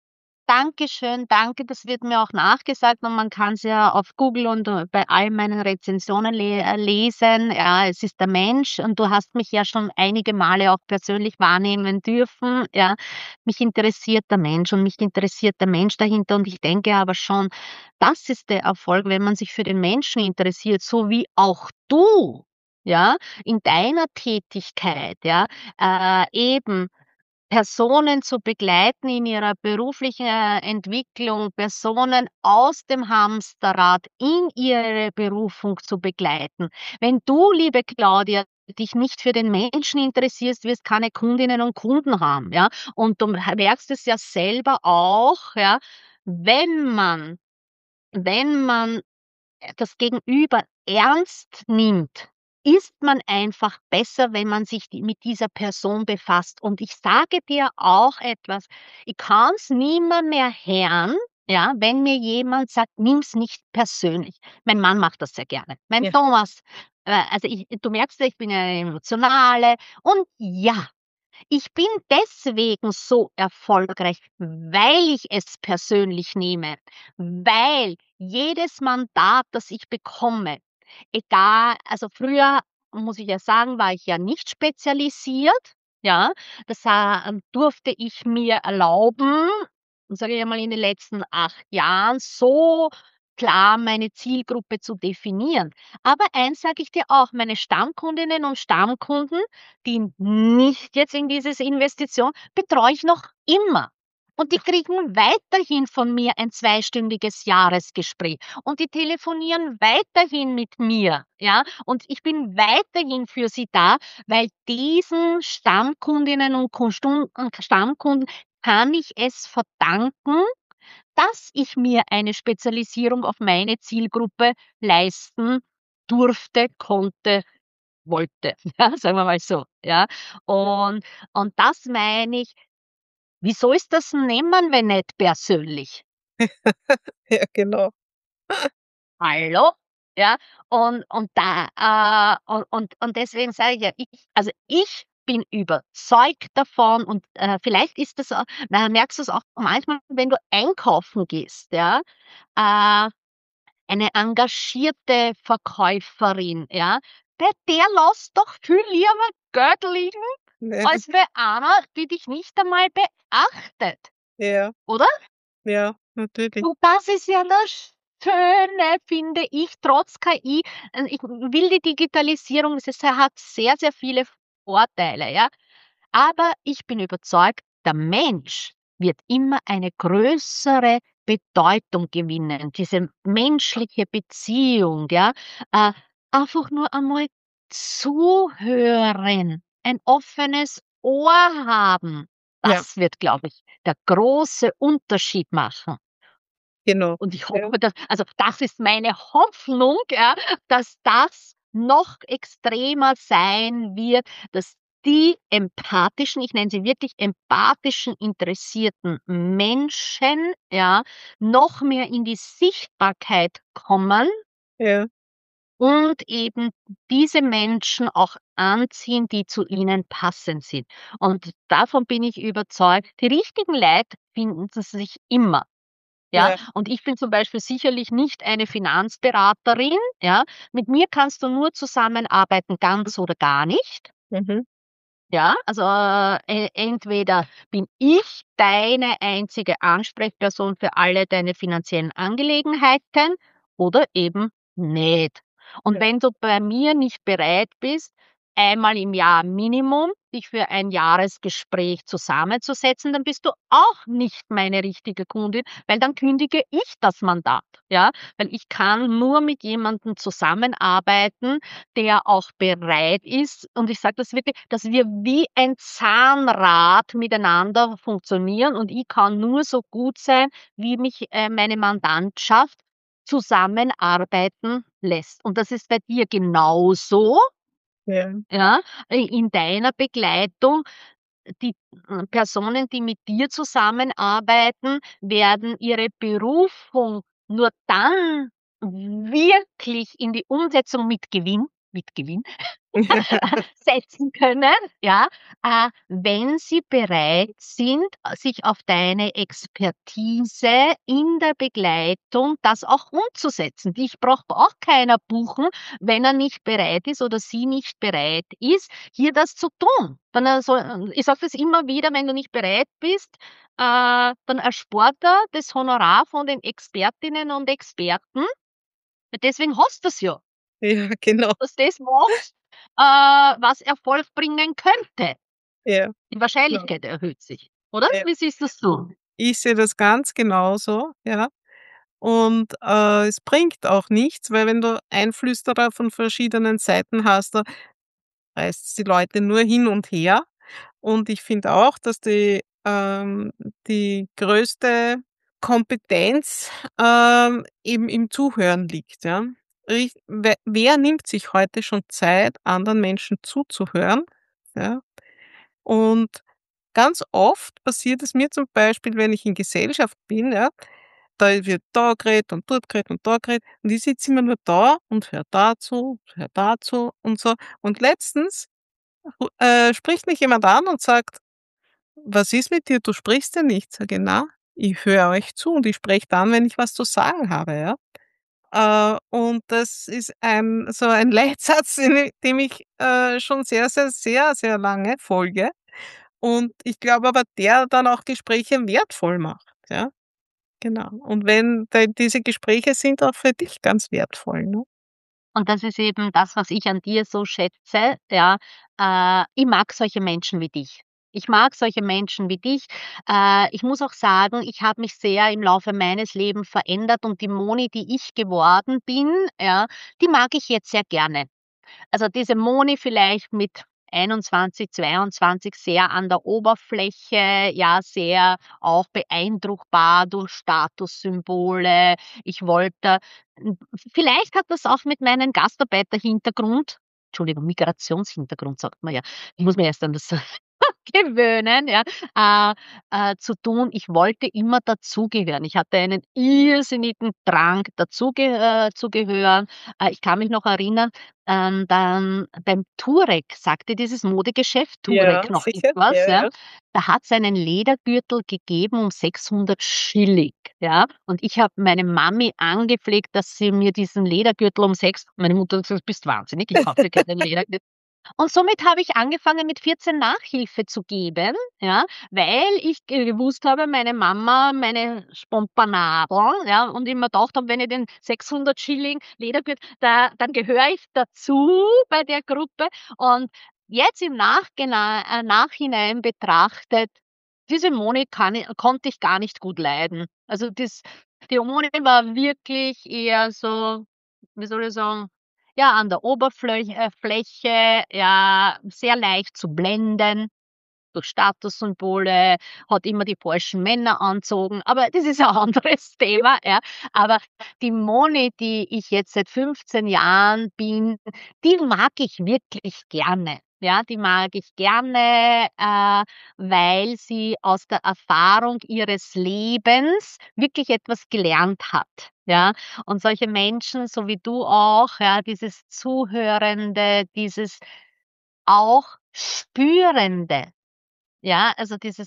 Dankeschön, danke. Das wird mir auch nachgesagt und man kann's ja auf Google und, äh, bei all meinen Rezensionen le äh, lesen. Ja, es ist der Mensch und du hast mich ja schon einige Male auch persönlich wahrnehmen dürfen, ja. Mich interessiert der Mensch und mich interessiert der Mensch dahinter und ich denke aber schon, das ist der Erfolg, wenn man sich für den Menschen interessiert, so wie auch du, ja, in deiner Tätigkeit, ja, äh, eben Personen zu begleiten in ihrer beruflichen, äh, Entwicklung, Personen aus dem Hamsterrad in ihre Berufung zu begleiten. Wenn du, liebe Claudia, dich nicht für den Menschen interessierst, wirst keine Kundinnen und Kunden haben, ja? Und du merkst es ja selber auch, ja, wenn man wenn man das Gegenüber ernst nimmt, ist man einfach besser, wenn man sich die mit dieser Person befasst. Und ich sage dir auch etwas, ich kann's nimmer mehr hören, ja, wenn mir jemand sagt: „Nimm's nicht persönlich.“ Mein Mann macht das sehr gerne. Mein Ja. Thomas, äh, also ich du merkst ja, ich bin eine Emotionale und ja, ich bin deswegen so erfolgreich, weil ich es persönlich nehme, weil jedes Mandat, das ich bekomme, egal also früher, muss ich ja sagen, war ich ja nicht spezialisiert, ja. Das, ähm, durfte ich mir erlauben, sage ich einmal, in den letzten acht Jahren so klar meine Zielgruppe zu definieren. Aber eins sage ich dir auch, meine Stammkundinnen und Stammkunden, die nicht jetzt in dieses Investition betreue ich noch immer. Und die kriegen weiterhin von mir ein zweistündiges Jahresgespräch und die telefonieren weiterhin mit mir, ja? Und ich bin weiterhin für sie da, weil diesen Stammkundinnen und Kun Stun äh, Stammkunden kann ich es verdanken, dass ich mir eine Spezialisierung auf meine Zielgruppe leisten durfte, konnte, wollte, ja, sagen wir mal so, ja. Und und das meine ich, wieso ist das nehmen wir nicht persönlich? Ja, genau. Hallo? Ja, und und da, äh und und und deswegen sage ich ja, ich also, ich bin überzeugt davon und, äh, vielleicht ist das au na, merkst du's auch manchmal, wenn du einkaufen gehst, ja, äh, eine engagierte Verkäuferin, ja, bei der lässt doch viel lieber Geld liegen Ja, als bei einer, die dich nicht einmal beachtet, ja, oder? ja, natürlich. Und das ist ja das Schöne, finde ich, trotz K I. Äh, ich will die Digitalisierung, es ist hat sehr, sehr viele Vorteile, ja. Aber ich bin überzeugt, der Mensch wird immer eine größere Bedeutung gewinnen. Diese menschliche Beziehung, ja, äh, einfach nur einmal zuhören, ein offenes Ohr haben. Ja, Das wird, glaube ich, der große Unterschied machen. genau. Und ich Ja, hoffe, dass also, das ist meine Hoffnung, ja, dass das noch extremer sein wird, dass die empathischen, ich nenne sie wirklich empathischen, interessierten Menschen, ja, noch mehr in die Sichtbarkeit kommen ja, und eben diese Menschen auch anziehen, die zu ihnen passend sind. Und davon bin ich überzeugt, die richtigen Leute finden sie sich immer. Ja, ja. und ich bin zum Beispiel sicherlich nicht eine Finanzberaterin, ja. Mit mir kannst du nur zusammenarbeiten, ganz oder gar nicht. Mhm. Ja, also, äh, e entweder bin ich deine einzige Ansprechperson für alle deine finanziellen Angelegenheiten oder eben nicht. Und Ja. wenn du bei mir nicht bereit bist, einmal im Jahr Minimum dich für ein Jahresgespräch zusammenzusetzen, dann bist du auch nicht meine richtige Kundin, weil dann kündige ich das Mandat, ja? Weil ich kann nur mit jemandem zusammenarbeiten, der auch bereit ist, und ich sage das wirklich, dass wir wie ein Zahnrad miteinander funktionieren, und ich kann nur so gut sein, wie mich, äh, meine Mandantschaft zusammenarbeiten lässt. Und das ist bei dir genauso, Ja. ja, i in deiner Begleitung. Die, äh, Personen, die mit dir zusammenarbeiten, werden ihre Berufung nur dann wirklich in die Umsetzung mit Gewinn mit Gewinn setzen können, ja, äh, wenn sie bereit sind, äh, sich auf deine Expertise in der Begleitung das auch umzusetzen. Dich braucht auch keiner buchen, wenn er nicht bereit ist oder sie nicht bereit ist, hier das zu tun. Dann er soll ich sage das immer wieder, wenn du nicht bereit bist, äh, dann erspart er das Honorar von den Expertinnen und Experten. Deswegen hast du's ja, Ja, genau. dass das machst, äh, was Erfolg bringen könnte. Ja, Die genau. Wahrscheinlichkeit erhöht sich, oder? Ja. Wie siehst das du? Ich sehe das ganz genauso, ja. Und, äh, es bringt auch nichts, weil wenn du Einflüsterer von verschiedenen Seiten hast, da reißt's die Leute nur hin und her. Und ich finde auch, dass die ähm, die größte Kompetenz, ähm, eben im Zuhören liegt, ja. Rich we wer nimmt sich heute schon Zeit, anderen Menschen zuzuhören, ja? Und ganz oft passiert es mir zum Beispiel, wenn ich in Gesellschaft bin, ja, da wird da geredet und dort geredet und da geredet und ich sitze immer nur da und höre dazu, höre dazu und so. Und letztens, ru äh, spricht mich jemand an und sagt: „Was ist mit dir? Du sprichst ja nicht.“ Sage ich: „Na, ich höre euch zu und ich spreche dann, wenn ich was zu sagen habe“, ja? Äh, und das ist ein so ein Leitsatz, den i dem ich, äh, schon sehr, sehr, sehr, sehr lange folge. Und ich glaube aber, der dann auch Gespräche wertvoll macht, ja, genau. Und wenn de diese Gespräche sind auch für dich ganz wertvoll, ne? Und das ist eben das, was ich an dir so schätze, ja. Äh, ich mag solche Menschen wie dich. Ich mag solche Menschen wie dich. Äh, ich muss auch sagen, ich habe mich sehr im Laufe meines Lebens verändert, und die Moni, die ich geworden bin, ja, die mag ich jetzt sehr gerne. Also, diese Moni vielleicht mit einundzwanzig, zweiundzwanzig sehr an der Oberfläche, ja, sehr auch beeindruckbar durch Statussymbole. Ich wollte hm, vielleicht hat das auch mit meinem Gastarbeiterhintergrund, Entschuldigung, Migrationshintergrund sagt man ja. Ich muss mir erst an das gewöhnen, ja, äh, äh, zu tun. Ich wollte immer dazugehören. Ich hatte einen irrsinnigen Drang, dazuge äh, zu gehören. Äh, ich kann mich noch erinnern, ähm, dann beim Turek, sagte dieses Modegeschäft Ja, Turek noch sicher. etwas, Ja, ja? ja. Da hat's einen Ledergürtel gegeben um sechshundert Schilling, ja? Und ich habe meine Mami angefleht, dass sie mir diesen Ledergürtel um sechs meine Mutter hat gesagt: „Du bist wahnsinnig, ich kaufe dir keinen Ledergürtel.“ Und somit habe ich angefangen, mit vierzehn Nachhilfe zu geben, ja, weil ich gewusst habe, meine Mama, meine Spompernadeln, ja, und ich mir gedacht habe, wenn ich den sechshundert Schilling Ledergürtel, da dann gehöre ich dazu bei der Gruppe. Und jetzt im Nachgena äh, Nachhinein betrachtet, diese Moni kann i konnte ich gar nicht gut leiden. Also, das die Moni war wirklich eher so, wie soll ich sagen, ja, an der Oberfläch äh, Fläche, ja, sehr leicht zu blenden durch Statussymbole, hat immer die falschen Männer anzogen, aber das ist ein anderes Thema, ja. Aber die Moni, die ich jetzt seit fünfzehn Jahren bin, die mag ich wirklich gerne. Ja, die mag ich gerne, äh, weil sie aus der Erfahrung ihres Lebens wirklich etwas gelernt hat, ja? Und solche Menschen, so wie du auch, ja, dieses Zuhörende, dieses auch Spürende, ja, also dieses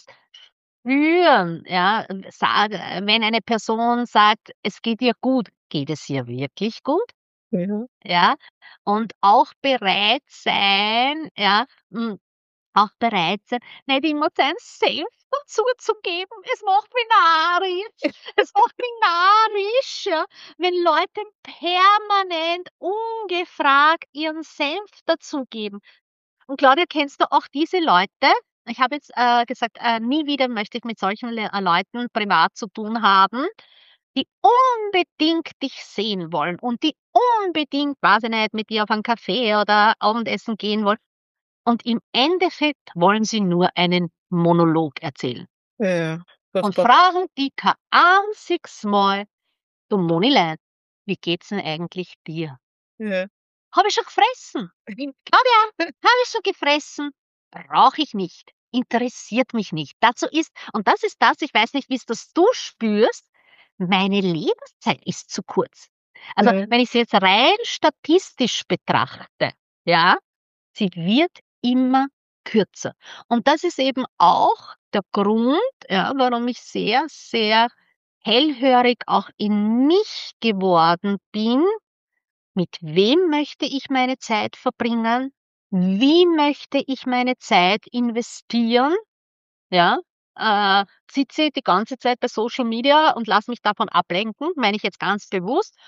Spüren, ja, und sag äh, wenn eine Person sagt: „Es geht ihr gut“, geht es ihr wirklich gut? Ja. Ja? Und auch bereit sein, ja, hm, auch bereit sein, nicht immer seinen Senf dazuzugeben. Es macht mich narrisch. Es macht mich narrisch, ja, wenn Leute permanent ungefragt ihren Senf dazugeben. Und Claudia, kennst du auch diese Leute? Ich habe jetzt, äh, gesagt, äh, nie wieder möchte ich mit solchen Le äh, Leuten privat zu tun haben, die unbedingt dich sehen wollen und die unbedingt, weiß ich nicht, mit dir auf einen Kaffee oder Abendessen gehen wollen. Und im Endeffekt wollen sie nur einen Monolog erzählen Ja, ja, und furchtbar. fragen die kein einziges Mal: „Du Monilein, wie geht's denn eigentlich dir?“ Ja. „Habe ich schon gefressen. Claudia, habe ich schon gefressen. Brauche ich nicht. Interessiert mich nicht.“ Dazu ist und das ist das, ich weiß nicht, wie's das du spürst, meine Lebenszeit ist zu kurz. Also, Ja. wenn ich's jetzt rein statistisch betrachte, ja, sie wird immer kürzer. Und das ist eben auch der Grund, ja, warum ich sehr, sehr hellhörig auch in mich geworden bin. Mit wem möchte ich meine Zeit verbringen? Wie möchte ich meine Zeit investieren? Ja, äh, sitze ich die ganze Zeit bei Social Media und lasse mich davon ablenken, meine ich jetzt ganz bewusst,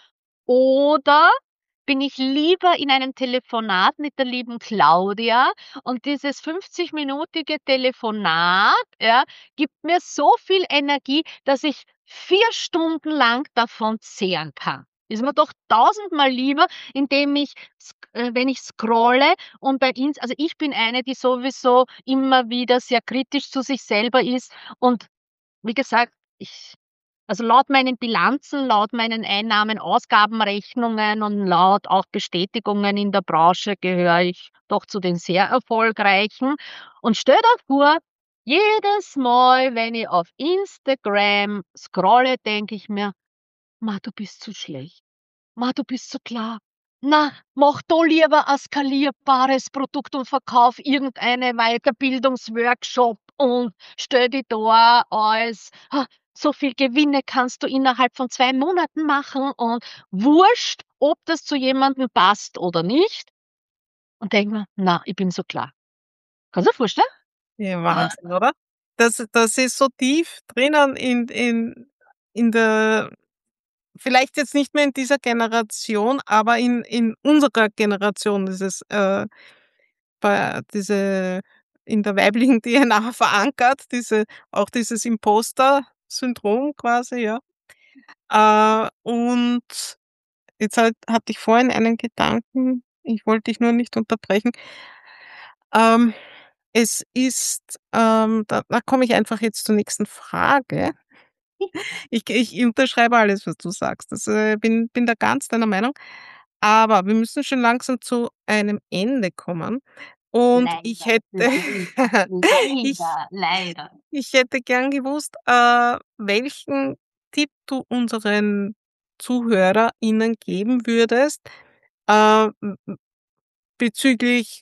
oder bin ich lieber in einem Telefonat mit der lieben Claudia und dieses fünfzig-minütige Telefonat, ja, gibt mir so viel Energie, dass ich vier Stunden lang davon zehren kann. Ist mir doch tausendmal lieber, indem ich sk äh, wenn ich scrolle und bei Ins also, ich bin eine, die sowieso immer wieder sehr kritisch zu sich selber ist und wie gesagt, ich also, laut meinen Bilanzen, laut meinen Einnahmen-Ausgabenrechnungen und laut auch Bestätigungen in der Branche gehöre ich doch zu den sehr Erfolgreichen. Und stell dir vor, jedes Mal, wenn ich auf Instagram scrolle, denke ich mir: „Ma, du bist zu schlecht. Ma, du bist zu klar. Na, mach da lieber ein skalierbares Produkt und verkauf irgendeine Weiterbildungsworkshop und stell dich da als ha, so viel Gewinne kannst du innerhalb von zwei Monaten machen und wurscht, ob das zu jemandem passt oder nicht.“ Und denke mir: „Na, ich bin so klar.“ Kannst du dir vorstellen? Ja, Wahnsinn, oder? Das das ist so tief drinnen in in in der vielleicht jetzt nicht mehr in dieser Generation, aber in in unserer Generation dieses, äh, bei diese in der weiblichen D N A verankert, diese auch dieses Imposter-Syndrom quasi, ja. Äh, und jetzt halt hatte ich vorhin einen Gedanken, ich wollte dich nur nicht unterbrechen. Ähm, es ist, ähm da da komme ich einfach jetzt zur nächsten Frage. Ich ich unterschreibe alles, was du sagst. Das, äh, bin bin da ganz deiner Meinung. Aber wir müssen schon langsam zu einem Ende kommen. Und ich Leider, hätte leider, ich leider, leider. ich hätte gern gewusst, äh, welchen Tipp du unseren ZuhörerInnen geben würdest, äh, m m bezüglich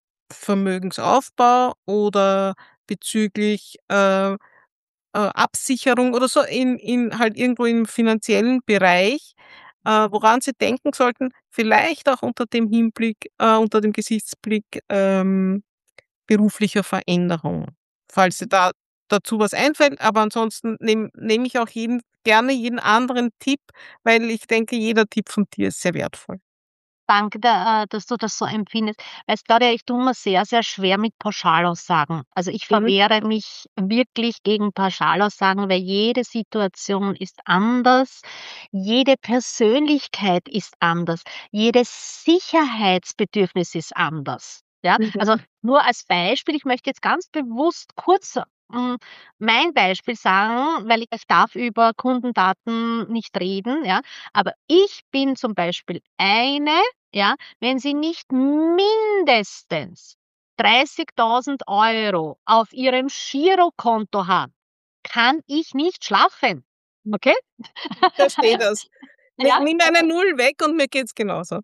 Vermögensaufbau oder bezüglich, äh, äh, Absicherung oder so in in halt irgendwo im finanziellen Bereich, äh, woran sie denken sollten, vielleicht auch unter dem Hinblick äh, unter dem Gesichtsblick, ähm, beruflicher Veränderung. Falls dir da dazu was einfällt, aber ansonsten nehme nehme ich auch jeden gerne jeden anderen Tipp, weil ich denke, jeder Tipp von dir ist sehr wertvoll. danke, da, äh, dass du das so empfindest. Weißt, Claudia, ich tue mir sehr, sehr schwer mit Pauschalaussagen. Also ich Mhm. verwehre mich wirklich gegen Pauschalaussagen, weil jede Situation ist anders, jede Persönlichkeit ist anders, jedes Sicherheitsbedürfnis ist anders. Ja, also Mhm. nur als Beispiel, ich möchte jetzt ganz bewusst kurz hm, mein Beispiel sagen, weil ich ich darf über Kundendaten nicht reden, ja. Aber ich bin zum Beispiel eine, ja, wenn sie nicht mindestens dreißigtausend Euro auf ihrem Girokonto hat, kann ich nicht schlafen, okay? Ich verstehe das. Ni Ja, nimm eine Null weg und mir geht's genauso.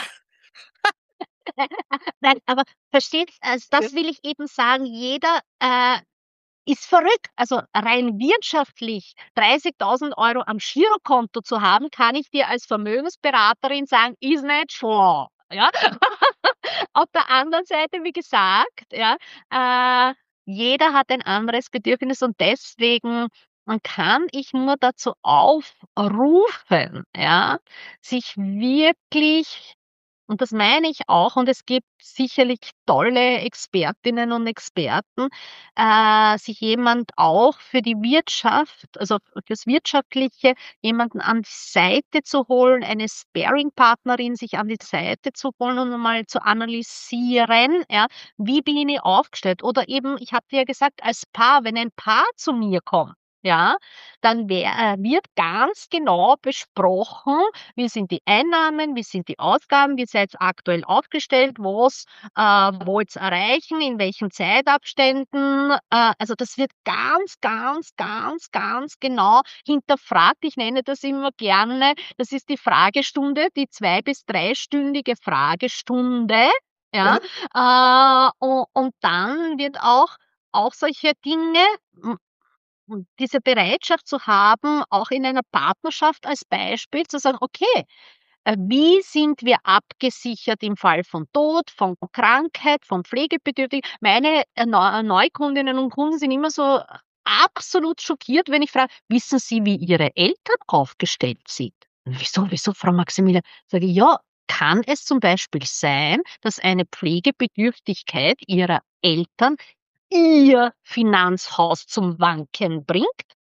nein, aber versteht, also Ja. das will ich eben sagen, jeder, äh ist verrückt. Also rein wirtschaftlich dreißigtausend Euro am Girokonto zu haben, kann ich dir als Vermögensberaterin sagen, ist nicht schlau. Ja? Auf der anderen Seite, wie gesagt, ja, äh, jeder hat ein anderes Bedürfnis und deswegen man kann ich nur dazu aufrufen, ja, sich wirklich und das meine ich auch und es gibt sicherlich tolle Expertinnen und Experten, äh, sich jemand auch für die Wirtschaft, also fürs Wirtschaftliche, jemanden an die Seite zu holen, eine Sparringpartnerin sich an die Seite zu holen und mal zu analysieren, ja, wie bin ich aufgestellt? Oder eben, ich hatte ja gesagt, als Paar, wenn ein Paar zu mir kommt, ja, dann wär, äh, wird ganz genau besprochen, wie sind die Einnahmen, wie sind die Ausgaben, wie seid ihr aktuell aufgestellt, was äh, wollt ihr erreichen, in welchen Zeitabständen. Äh, also das wird ganz, ganz, ganz, ganz genau hinterfragt. Ich nenne das immer gerne, das ist die Fragestunde, die zwei- bis dreistündige Fragestunde. Ja, Ja. äh, und, und dann wird auch, auch solche Dinge, m- und diese Bereitschaft zu haben, auch in einer Partnerschaft als Beispiel zu sagen, okay, äh, wie sind wir abgesichert im Fall von Tod, von Krankheit, von Pflegebedürftigen? Meine äh, Neu Neukundinnen und Kunden sind immer so absolut schockiert, wenn ich frage, wissen Sie, wie Ihre Eltern aufgestellt sind? Wieso, wieso, Frau Maximilian? Sage ich, ja, kann es zum Beispiel sein, dass eine Pflegebedürftigkeit Ihrer Eltern Ihr Finanzhaus zum Wanken bringt?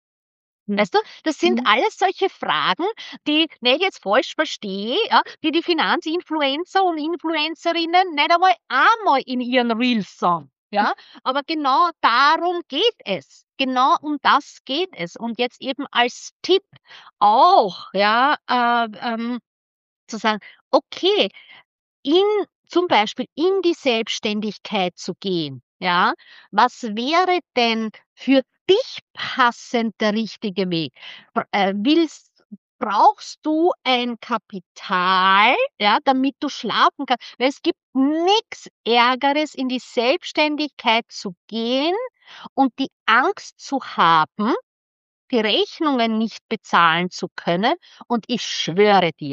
Mhm. Weißt du, das sind Mhm. alles solche Fragen, die nicht jetzt falsch verstehe, ja, die die Finanzinfluencer und Influencerinnen nicht einmal einmal in ihren Reels sagen, ja? Aber genau darum geht es. Genau um das geht es. Und jetzt eben als Tipp auch, ja, äh, ähm, zu sagen: „Okay, in zum Beispiel in die Selbstständigkeit zu gehen, ja? Was wäre denn für dich passend der richtige Weg? Br äh, willst brauchst du ein Kapital, ja, damit du schlafen kannst? Weil es gibt nix Ärgeres, in die Selbstständigkeit zu gehen und die Angst zu haben, die Rechnungen nicht bezahlen zu können. Und ich schwöre dir,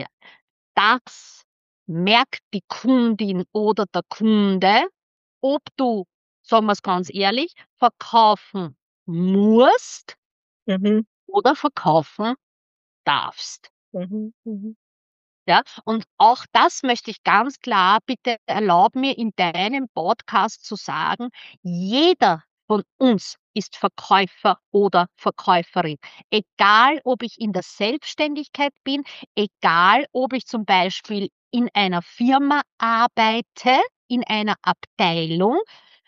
das merkt die Kundin oder der Kunde, ob du, sagen wir es ganz ehrlich, verkaufen musst Mhm. oder verkaufen darfst. Mhm. Mhm. Ja, und auch das möchte ich ganz klar, bitte erlaub mir in deinem Podcast zu sagen, jeder von uns ist Verkäufer oder Verkäuferin. Egal, ob ich in der Selbstständigkeit bin, egal, ob ich zum Beispiel in einer Firma arbeite, in einer Abteilung,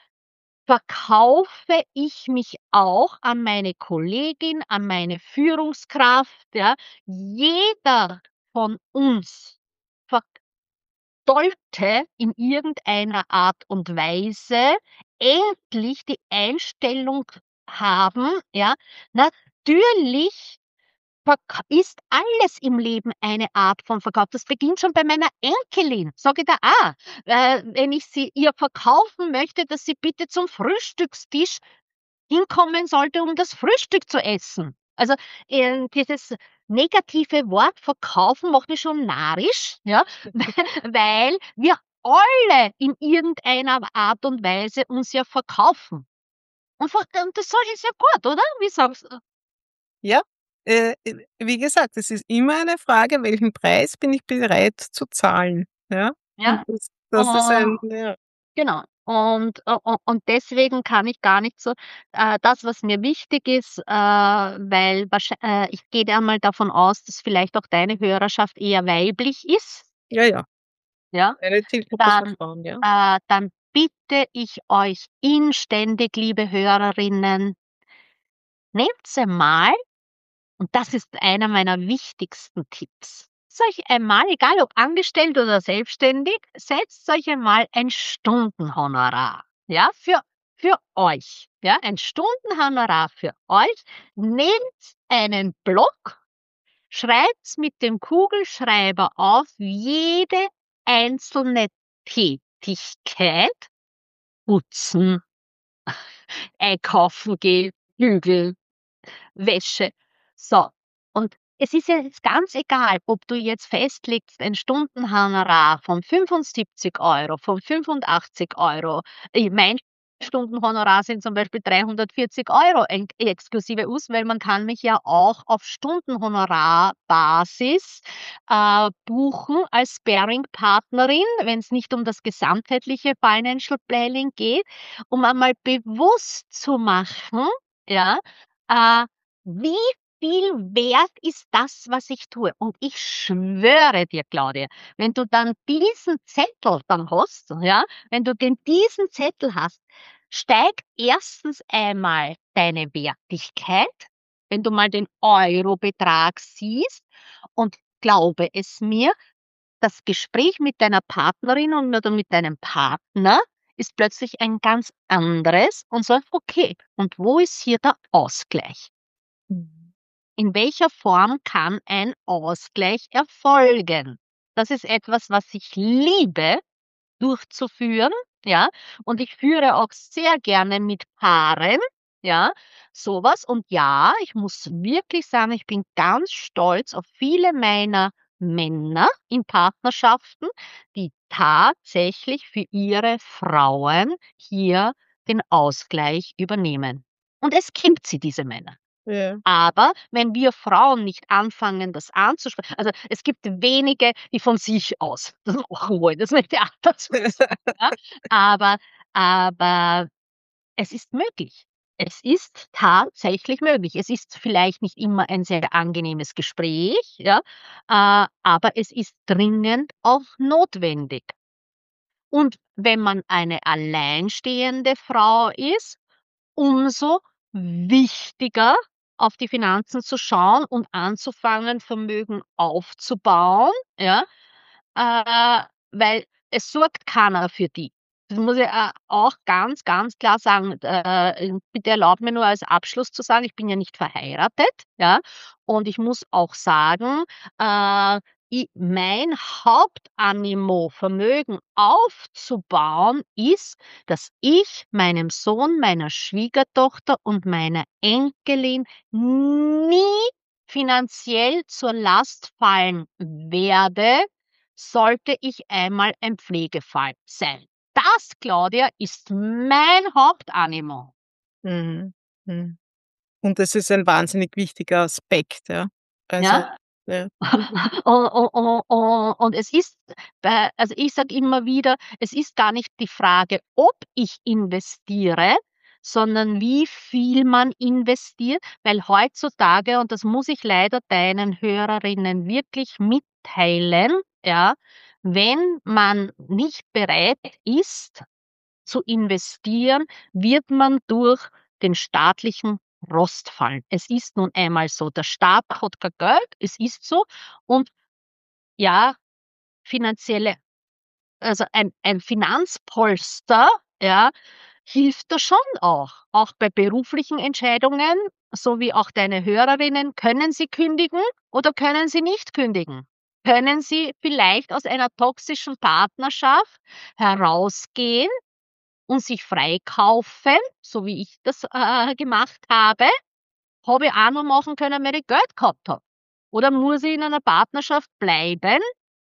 verkaufe ich mich auch an meine Kollegin, an meine Führungskraft, ja. Jeder von uns ver sollte in irgendeiner Art und Weise endlich die Einstellung haben, ja, natürlich verk ist alles im Leben eine Art von Verkauf. Das beginnt schon bei meiner Enkelin, sage ich da auch, äh, wenn ich sie ihr verkaufen möchte, dass sie bitte zum Frühstückstisch hinkommen sollte, um das Frühstück zu essen. Also, äh, dieses negative Wort verkaufen macht mich schon narrisch, ja, weil wir alle in irgendeiner Art und Weise uns ja verkaufen. Und ver und das so ist ja gut, oder? Wie sagst du? Ja, äh, äh, wie gesagt, es ist immer eine Frage, welchen Preis bin ich bereit zu zahlen? Ja. Ja? Und das das ist Äh, ein ja. genau. Und u u und deswegen kann ich gar nicht so äh, das, was mir wichtig ist, äh, weil wahrschei äh, ich gehe da mal davon aus, dass vielleicht auch deine Hörerschaft eher weiblich ist, Ja, ja. ja? Eine Zielgruppe sind Dann Frauen, ja. äh, dann bitte ich euch inständig, liebe Hörerinnen, nehmt's einmal, und das ist einer meiner wichtigsten Tipps. Setzt euch einmal, egal ob angestellt oder selbstständig, setzt euch einmal ein Stundenhonorar, ja, für für euch, ja, ein Stundenhonorar für euch. Nehmt einen Block, schreibt's mit dem Kugelschreiber auf jede einzelne Tätigkeit: Putzen, einkaufen gehen, bügeln, Wäsche. So, und es ist ja jetzt ganz egal, ob du jetzt festlegst ein Stundenhonorar von fünfundsiebzig Euro, von fünfundachtzig Euro. I mein Stundenhonorar sind zum Beispiel dreihundertvierzig Euro enk exklusive U S, weil man kann mich ja auch auf Stundenhonorarbasis, äh, buchen als Sparringpartnerin, wenn's nicht um das gesamtheitliche Financial Planning geht, um einmal bewusst zu machen, ja, äh, wie viel wert ist das, was ich tue? Und ich schwöre dir, Claudia, wenn du dann diesen Zettel dann hast, ja, wenn du den diesen Zettel hast, steigt erstens einmal deine Wertigkeit, wenn du mal den Eurobetrag siehst, und glaube es mir, das Gespräch mit deiner Partnerin und oder mit deinem Partner ist plötzlich ein ganz anderes und sagt: „Okay, und wo ist hier der Ausgleich?“ Mhm. In welcher Form kann ein Ausgleich erfolgen? Das ist etwas, was ich liebe durchzuführen, ja, und ich führe auch sehr gerne mit Paaren, ja, sowas. Und ja, ich muss wirklich sagen, ich bin ganz stolz auf viele meiner Männer in Partnerschaften, die tatsächlich für ihre Frauen hier den Ausgleich übernehmen. Und es gibt sie, diese Männer. Ja. Aber wenn wir Frauen nicht anfangen, das anzusprechen, also, es gibt wenige, die von sich aus das machen wollen, das möchte ich auch dazu sagen, ja? Aber aber es ist möglich. Es ist tatsächlich möglich. Es ist vielleicht nicht immer ein sehr angenehmes Gespräch, ja, äh, aber es ist dringend auch notwendig. Und wenn man eine alleinstehende Frau ist, umso wichtiger, auf die Finanzen zu schauen und anzufangen, Vermögen aufzubauen, ja, äh, weil es sorgt keiner für die. Das muss ich, äh, auch ganz, ganz klar sagen. Äh, bitte erlaub mir nur als Abschluss zu sagen, ich bin ja nicht verheiratet, ja, und ich muss auch sagen, äh, i mein Hauptanimo, Vermögen aufzubauen, ist, dass ich meinem Sohn, meiner Schwiegertochter und meiner Enkelin nie finanziell zur Last fallen werde, sollte ich einmal ein Pflegefall sein. Das, Claudia, ist mein Hauptanimo. Mhm. Mhm. Und das ist ein wahnsinnig wichtiger Aspekt, ja. Also, Ja? ja. U u u u und es ist bei also, ich sage immer wieder, es ist gar nicht die Frage, ob ich investiere, sondern wie viel man investiert, weil heutzutage, und das muss ich leider deinen Hörerinnen wirklich mitteilen, ja, wenn man nicht bereit ist zu investieren, wird man durch den staatlichen Rost fallen. Es ist nun einmal so, der Staat hat kein Geld, es ist so. Und ja, finanzielle also ein ein Finanzpolster, ja, hilft da schon auch. Auch bei beruflichen Entscheidungen, so wie auch deine Hörerinnen, können sie kündigen oder können sie nicht kündigen? Können sie vielleicht aus einer toxischen Partnerschaft herausgehen und sich freikaufen, so wie ich das, äh, gemacht habe? Habe ich auch nur machen können, wenn ich Geld gehabt habe. Oder muss ich in einer Partnerschaft bleiben,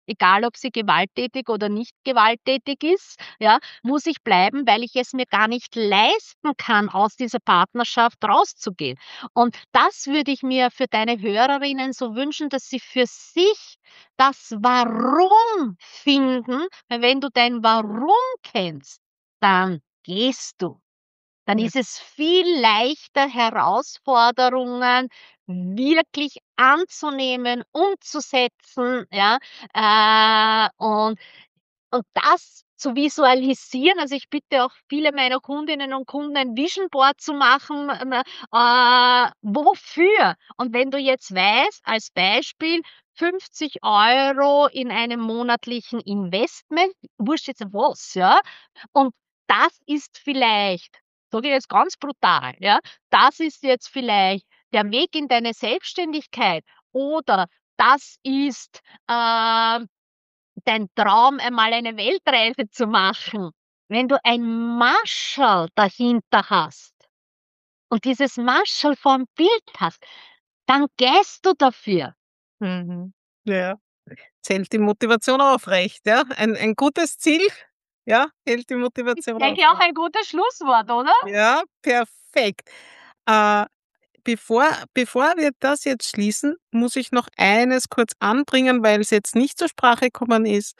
egal ob sie gewalttätig oder nicht gewalttätig ist, ja, muss ich bleiben, weil ich es mir gar nicht leisten kann, aus dieser Partnerschaft rauszugehen. Und das würde ich mir für deine Hörerinnen so wünschen, dass sie für sich das Warum finden, weil wenn du dein Warum kennst, dann gehst du. Dann Ja. ist es viel leichter, Herausforderungen wirklich anzunehmen, umzusetzen, ja, äh, und und das zu visualisieren. Also, ich bitte auch viele meiner Kundinnen und Kunden, ein Vision Board zu machen, ähm, äh, wofür? Und wenn du jetzt weißt, als Beispiel fünfzig Euro in einem monatlichen Investment, wurscht jetzt was, ja, und das ist vielleicht, sage ich jetzt ganz brutal, ja, das ist jetzt vielleicht der Weg in deine Selbstständigkeit oder das ist, ähm, dein Traum, einmal eine Weltreise zu machen. Wenn du ein Mascherl dahinter hast und dieses Mascherl vorm Bild hast, dann gehst du dafür. Mhm. Ja. Jetzt hält die Motivation aufrecht, ja? Ein ein gutes Ziel, ja, hält die Ist, Motivation denke ich, auch aufrecht. ein gutes Schlusswort, oder? Ja, perfekt. Äh, bevor bevor wir das jetzt schließen, muss ich noch eines kurz anbringen, weil es jetzt nicht zur Sprache gekommen ist.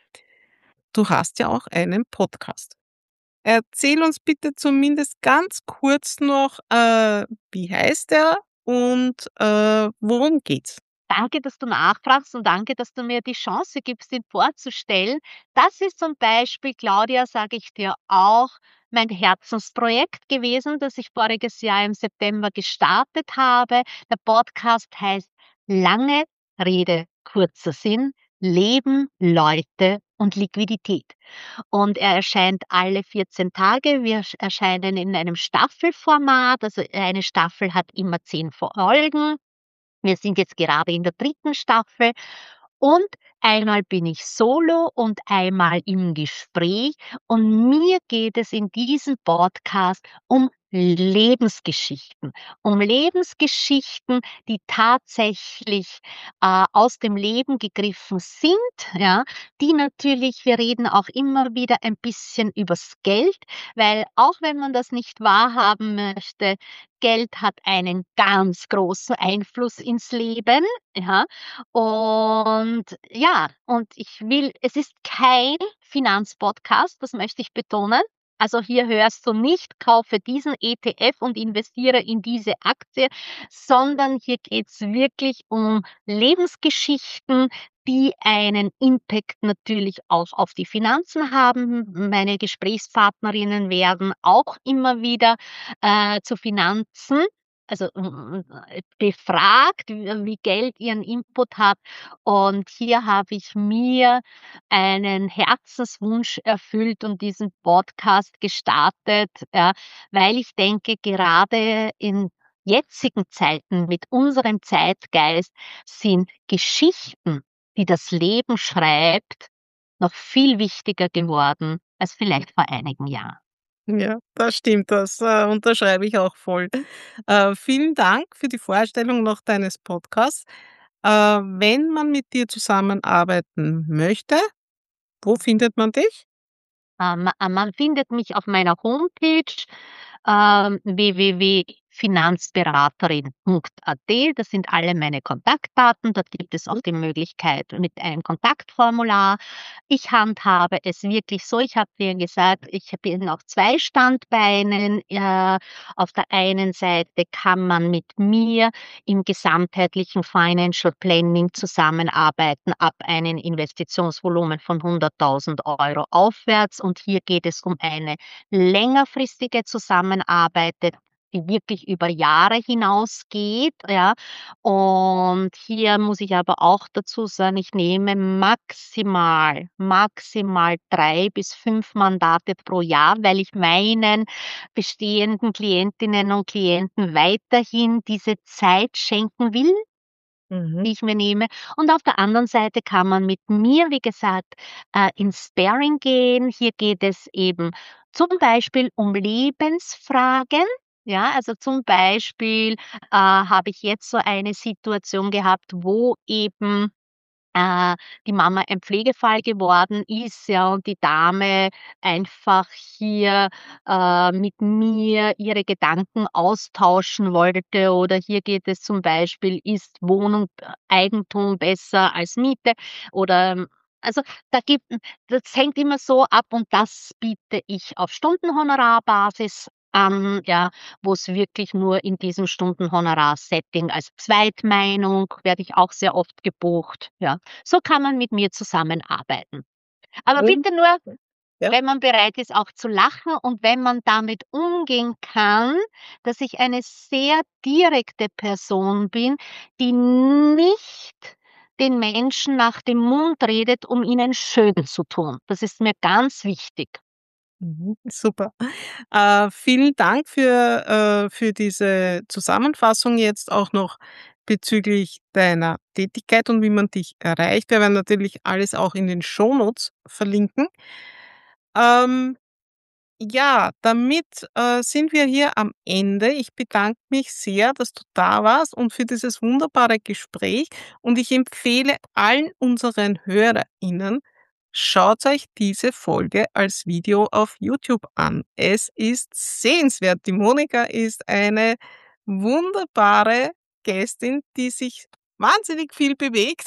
Du hast ja auch einen Podcast. Erzähl uns bitte zumindest ganz kurz noch, äh, wie heißt er und, äh, worum geht's? Danke, dass du nachfragst und danke, dass du mir die Chance gibst, ihn vorzustellen. Das ist zum Beispiel, Claudia, sage ich dir auch, mein Herzensprojekt gewesen, das ich voriges Jahr im September gestartet habe. Der Podcast heißt Lange Rede, kurzer Sinn, Leben, Leute und Liquidität. Und er erscheint alle vierzehn Tage. Wir sch- erscheinen in einem Staffelformat. Also eine Staffel hat immer zehn Folgen. Wir sind jetzt gerade in der dritten Staffel und einmal bin ich solo und einmal im Gespräch und mir geht es in diesem Podcast um Lebensgeschichten, um Lebensgeschichten, die tatsächlich, äh, aus dem Leben gegriffen sind, ja, die natürlich, wir reden auch immer wieder ein bisschen übers Geld, weil auch wenn man das nicht wahrhaben möchte, Geld hat einen ganz großen Einfluss ins Leben, ja. Und ja, und ich will, es ist kein Finanzpodcast, das möchte ich betonen. Also hier hörst du nicht, kaufe diesen E T F und investiere in diese Aktie, sondern hier geht's wirklich um Lebensgeschichten, die einen Impact natürlich auch auf die Finanzen haben. Meine Gesprächspartnerinnen werden auch immer wieder äh, zu Finanzen, also, hm, äh, befragt, w wie Geld ihren Input hat. Und hier habe ich mir einen Herzenswunsch erfüllt und diesen Podcast gestartet, ja, weil ich denke, gerade in jetzigen Zeiten mit unserem Zeitgeist sind Geschichten, die das Leben schreibt, noch viel wichtiger geworden als vielleicht vor einigen Jahren. Ja, das stimmt, das, äh, unterschreibe ich auch voll. Äh, vielen Dank für die Vorstellung noch deines Podcasts. Äh, wenn man mit dir zusammenarbeiten möchte, wo findet man dich? Ähm, äh, man findet mich auf meiner Homepage, ähm, w w w punkt finanzberaterin punkt a t. Das sind alle meine Kontaktdaten. Dort gibt es auch die Möglichkeit mit einem Kontaktformular. Ich handhabe es wirklich so, ich habe dir gesagt, ich bin auf zwei Standbeinen. Äh, auf der einen Seite kann man mit mir im gesamtheitlichen Financial Planning zusammenarbeiten ab einem Investitionsvolumen von hunderttausend Euro aufwärts. Und hier geht es um eine längerfristige Zusammenarbeit, die wirklich über Jahre hinausgeht, ja. Und hier muss ich aber auch dazu sagen, ich nehme maximal, maximal drei bis fünf Mandate pro Jahr, weil ich meinen bestehenden Klientinnen und Klienten weiterhin diese Zeit schenken will, Mhm. die ich mir nehme. Und auf der anderen Seite kann man mit mir, wie gesagt, äh, ins Sparring gehen. Hier geht es eben zum Beispiel um Lebensfragen. Ja, also zum Beispiel äh, habe ich jetzt so eine Situation gehabt, wo eben äh, die Mama ein Pflegefall geworden ist, ja, und die Dame einfach hier, äh, mit mir ihre Gedanken austauschen wollte. Oder hier geht es zum Beispiel: Ist Wohnung äh, Eigentum besser als Miete? Oder, ähm also, da gibt das hängt immer so ab, und das biete ich auf Stundenhonorarbasis an, ja, wo es wirklich nur in diesem Stundenhonorar-Setting als Zweitmeinung werde ich auch sehr oft gebucht, ja. So kann man mit mir zusammenarbeiten. Aber Und bitte nur, ja. wenn man bereit ist, auch zu lachen, und wenn man damit umgehen kann, dass ich eine sehr direkte Person bin, die nicht den Menschen nach dem Mund redet, um ihnen schön zu tun. Das ist mir ganz wichtig. Mhm, super. Äh, vielen Dank für, äh, für diese Zusammenfassung jetzt auch noch bezüglich deiner Tätigkeit und wie man dich erreicht. Wir werden natürlich alles auch in den Shownotes verlinken. Ähm, ja, damit, äh, sind wir hier am Ende. Ich bedanke mich sehr, dass du da warst und für dieses wunderbare Gespräch, und ich empfehle allen unseren HörerInnen, schaut euch diese Folge als Video auf YouTube an. Es ist sehenswert. Die Monika ist eine wunderbare Gästin, die sich wahnsinnig viel bewegt.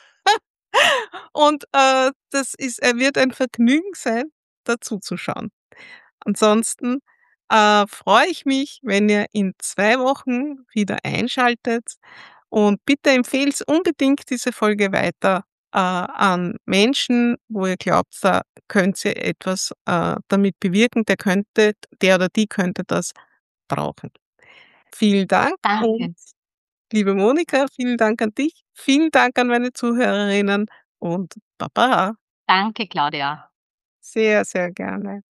Und, äh, das ist äh, wird ein Vergnügen sein, dazuzuschauen. Ansonsten, äh, freue ich mich, wenn ihr in zwei Wochen wieder einschaltet, und bitte empfehlt unbedingt diese Folge weiter, äh, an Menschen, wo ihr glaubt, da könnt ihr etwas, äh, damit bewirken, der könnte der oder die könnte das brauchen. Vielen Dank, und Danke. liebe Monika, vielen Dank an dich. Vielen Dank an meine Zuhörerinnen, und Baba. Danke, Claudia. Sehr, sehr gerne.